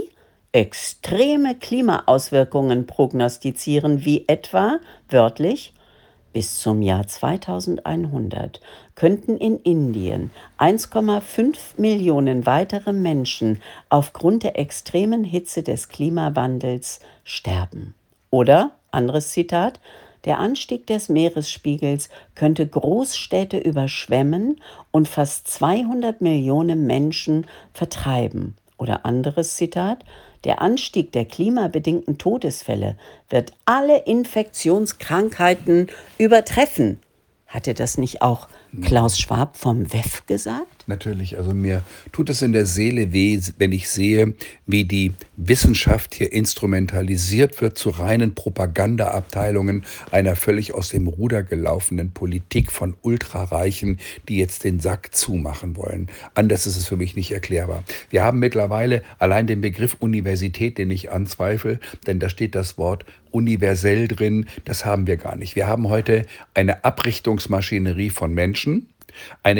Speaker 1: extreme Klimaauswirkungen prognostizieren, wie etwa, wörtlich, bis zum Jahr zweitausendeinhundert könnten in Indien eins Komma fünf Millionen weitere Menschen aufgrund der extremen Hitze des Klimawandels sterben. Oder, anderes Zitat, der Anstieg des Meeresspiegels könnte Großstädte überschwemmen und fast zweihundert Millionen Menschen vertreiben. Oder anderes Zitat, der Anstieg der klimabedingten Todesfälle wird alle Infektionskrankheiten übertreffen. Hatte das nicht auch Klaus Schwab vom W E F gesagt?
Speaker 2: Natürlich, also mir tut es in der Seele weh, wenn ich sehe, wie die Wissenschaft hier instrumentalisiert wird zu reinen Propagandaabteilungen einer völlig aus dem Ruder gelaufenen Politik von Ultrareichen, die jetzt den Sack zumachen wollen. Anders ist es für mich nicht erklärbar. Wir haben mittlerweile allein den Begriff Universität, den ich anzweifle, denn da steht das Wort universell drin, das haben wir gar nicht. Wir haben heute eine Abrichtungsmaschinerie von Menschen, eine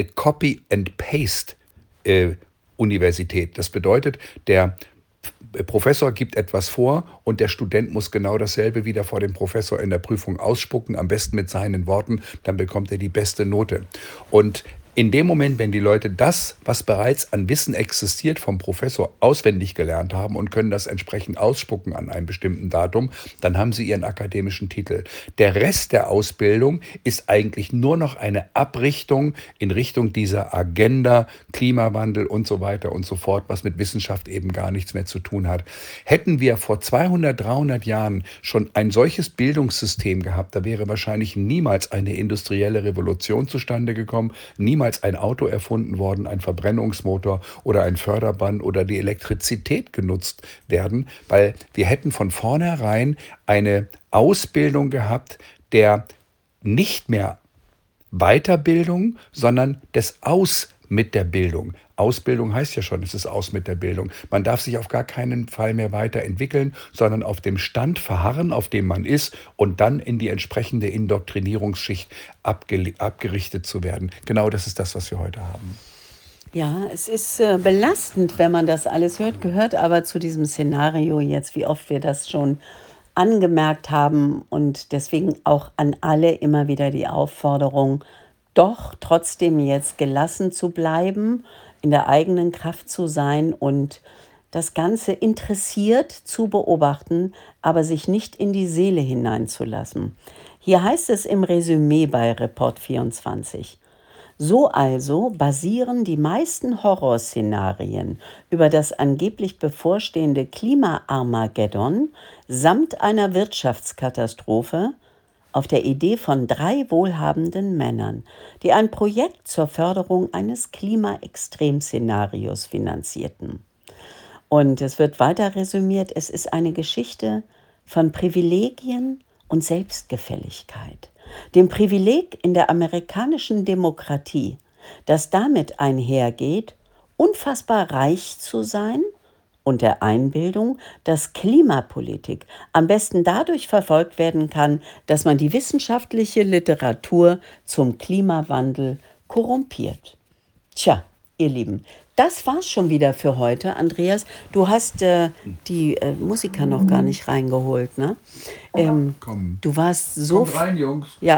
Speaker 2: Copy-and-Paste-Universität. Das bedeutet, der Professor gibt etwas vor und der Student muss genau dasselbe wieder vor dem Professor in der Prüfung ausspucken, am besten mit seinen Worten, dann bekommt er die beste Note. Und in dem Moment, wenn die Leute das, was bereits an Wissen existiert, vom Professor auswendig gelernt haben und können das entsprechend ausspucken an einem bestimmten Datum, dann haben sie ihren akademischen Titel. Der Rest der Ausbildung ist eigentlich nur noch eine Abrichtung in Richtung dieser Agenda, Klimawandel und so weiter und so fort, was mit Wissenschaft eben gar nichts mehr zu tun hat. Hätten wir vor zweihundert, dreihundert Jahren schon ein solches Bildungssystem gehabt, da wäre wahrscheinlich niemals eine industrielle Revolution zustande gekommen, niemals ein Auto erfunden worden, ein Verbrennungsmotor oder ein Förderband oder die Elektrizität genutzt werden, weil wir hätten von vornherein eine Ausbildung gehabt der nicht mehr Weiterbildung, sondern des Aus mit der Bildung. Ausbildung heißt ja schon, es ist aus mit der Bildung. Man darf sich auf gar keinen Fall mehr weiterentwickeln, sondern auf dem Stand verharren, auf dem man ist und dann in die entsprechende Indoktrinierungsschicht abge- abgerichtet zu werden. Genau das ist das, was wir heute haben.
Speaker 1: Ja, es ist äh, belastend, wenn man das alles hört, gehört aber zu diesem Szenario jetzt, wie oft wir das schon angemerkt haben und deswegen auch an alle immer wieder die Aufforderung, doch trotzdem jetzt gelassen zu bleiben, in der eigenen Kraft zu sein und das Ganze interessiert zu beobachten, aber sich nicht in die Seele hineinzulassen. Hier heißt es im Resümee bei Report vierundzwanzig. So also basieren die meisten Horrorszenarien über das angeblich bevorstehende Klima-Armageddon samt einer Wirtschaftskatastrophe auf der Idee von drei wohlhabenden Männern, die ein Projekt zur Förderung eines Klimaextremszenarios finanzierten. Und es wird weiter resümiert, es ist eine Geschichte von Privilegien und Selbstgefälligkeit. Dem Privileg in der amerikanischen Demokratie, das damit einhergeht, unfassbar reich zu sein, und der Einbildung, dass Klimapolitik am besten dadurch verfolgt werden kann, dass man die wissenschaftliche Literatur zum Klimawandel korrumpiert. Tja, ihr Lieben, das war's schon wieder für heute. Andreas, du hast äh, die äh, Musiker noch gar nicht reingeholt, ne? Ähm,
Speaker 2: Komm.
Speaker 1: du warst so
Speaker 2: Kommt rein, Jungs.
Speaker 1: Ja,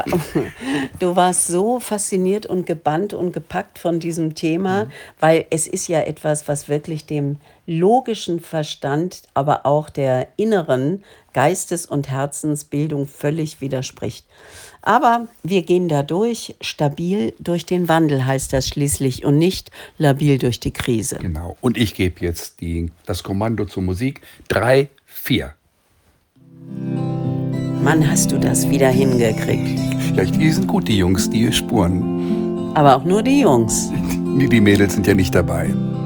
Speaker 1: du warst so fasziniert und gebannt und gepackt von diesem Thema, mhm. weil es ist ja etwas, was wirklich dem logischen Verstand, aber auch der inneren Geistes- und Herzensbildung völlig widerspricht. Aber wir gehen da durch, stabil durch den Wandel heißt das schließlich und nicht labil durch die Krise.
Speaker 2: Genau. Und ich gebe jetzt die, das Kommando zur Musik. Drei, vier.
Speaker 1: Mann, hast du das wieder hingekriegt.
Speaker 2: Ja, die sind gut, die Jungs, die Spuren.
Speaker 1: Aber auch nur die Jungs.
Speaker 2: Die, die Mädels sind ja nicht dabei.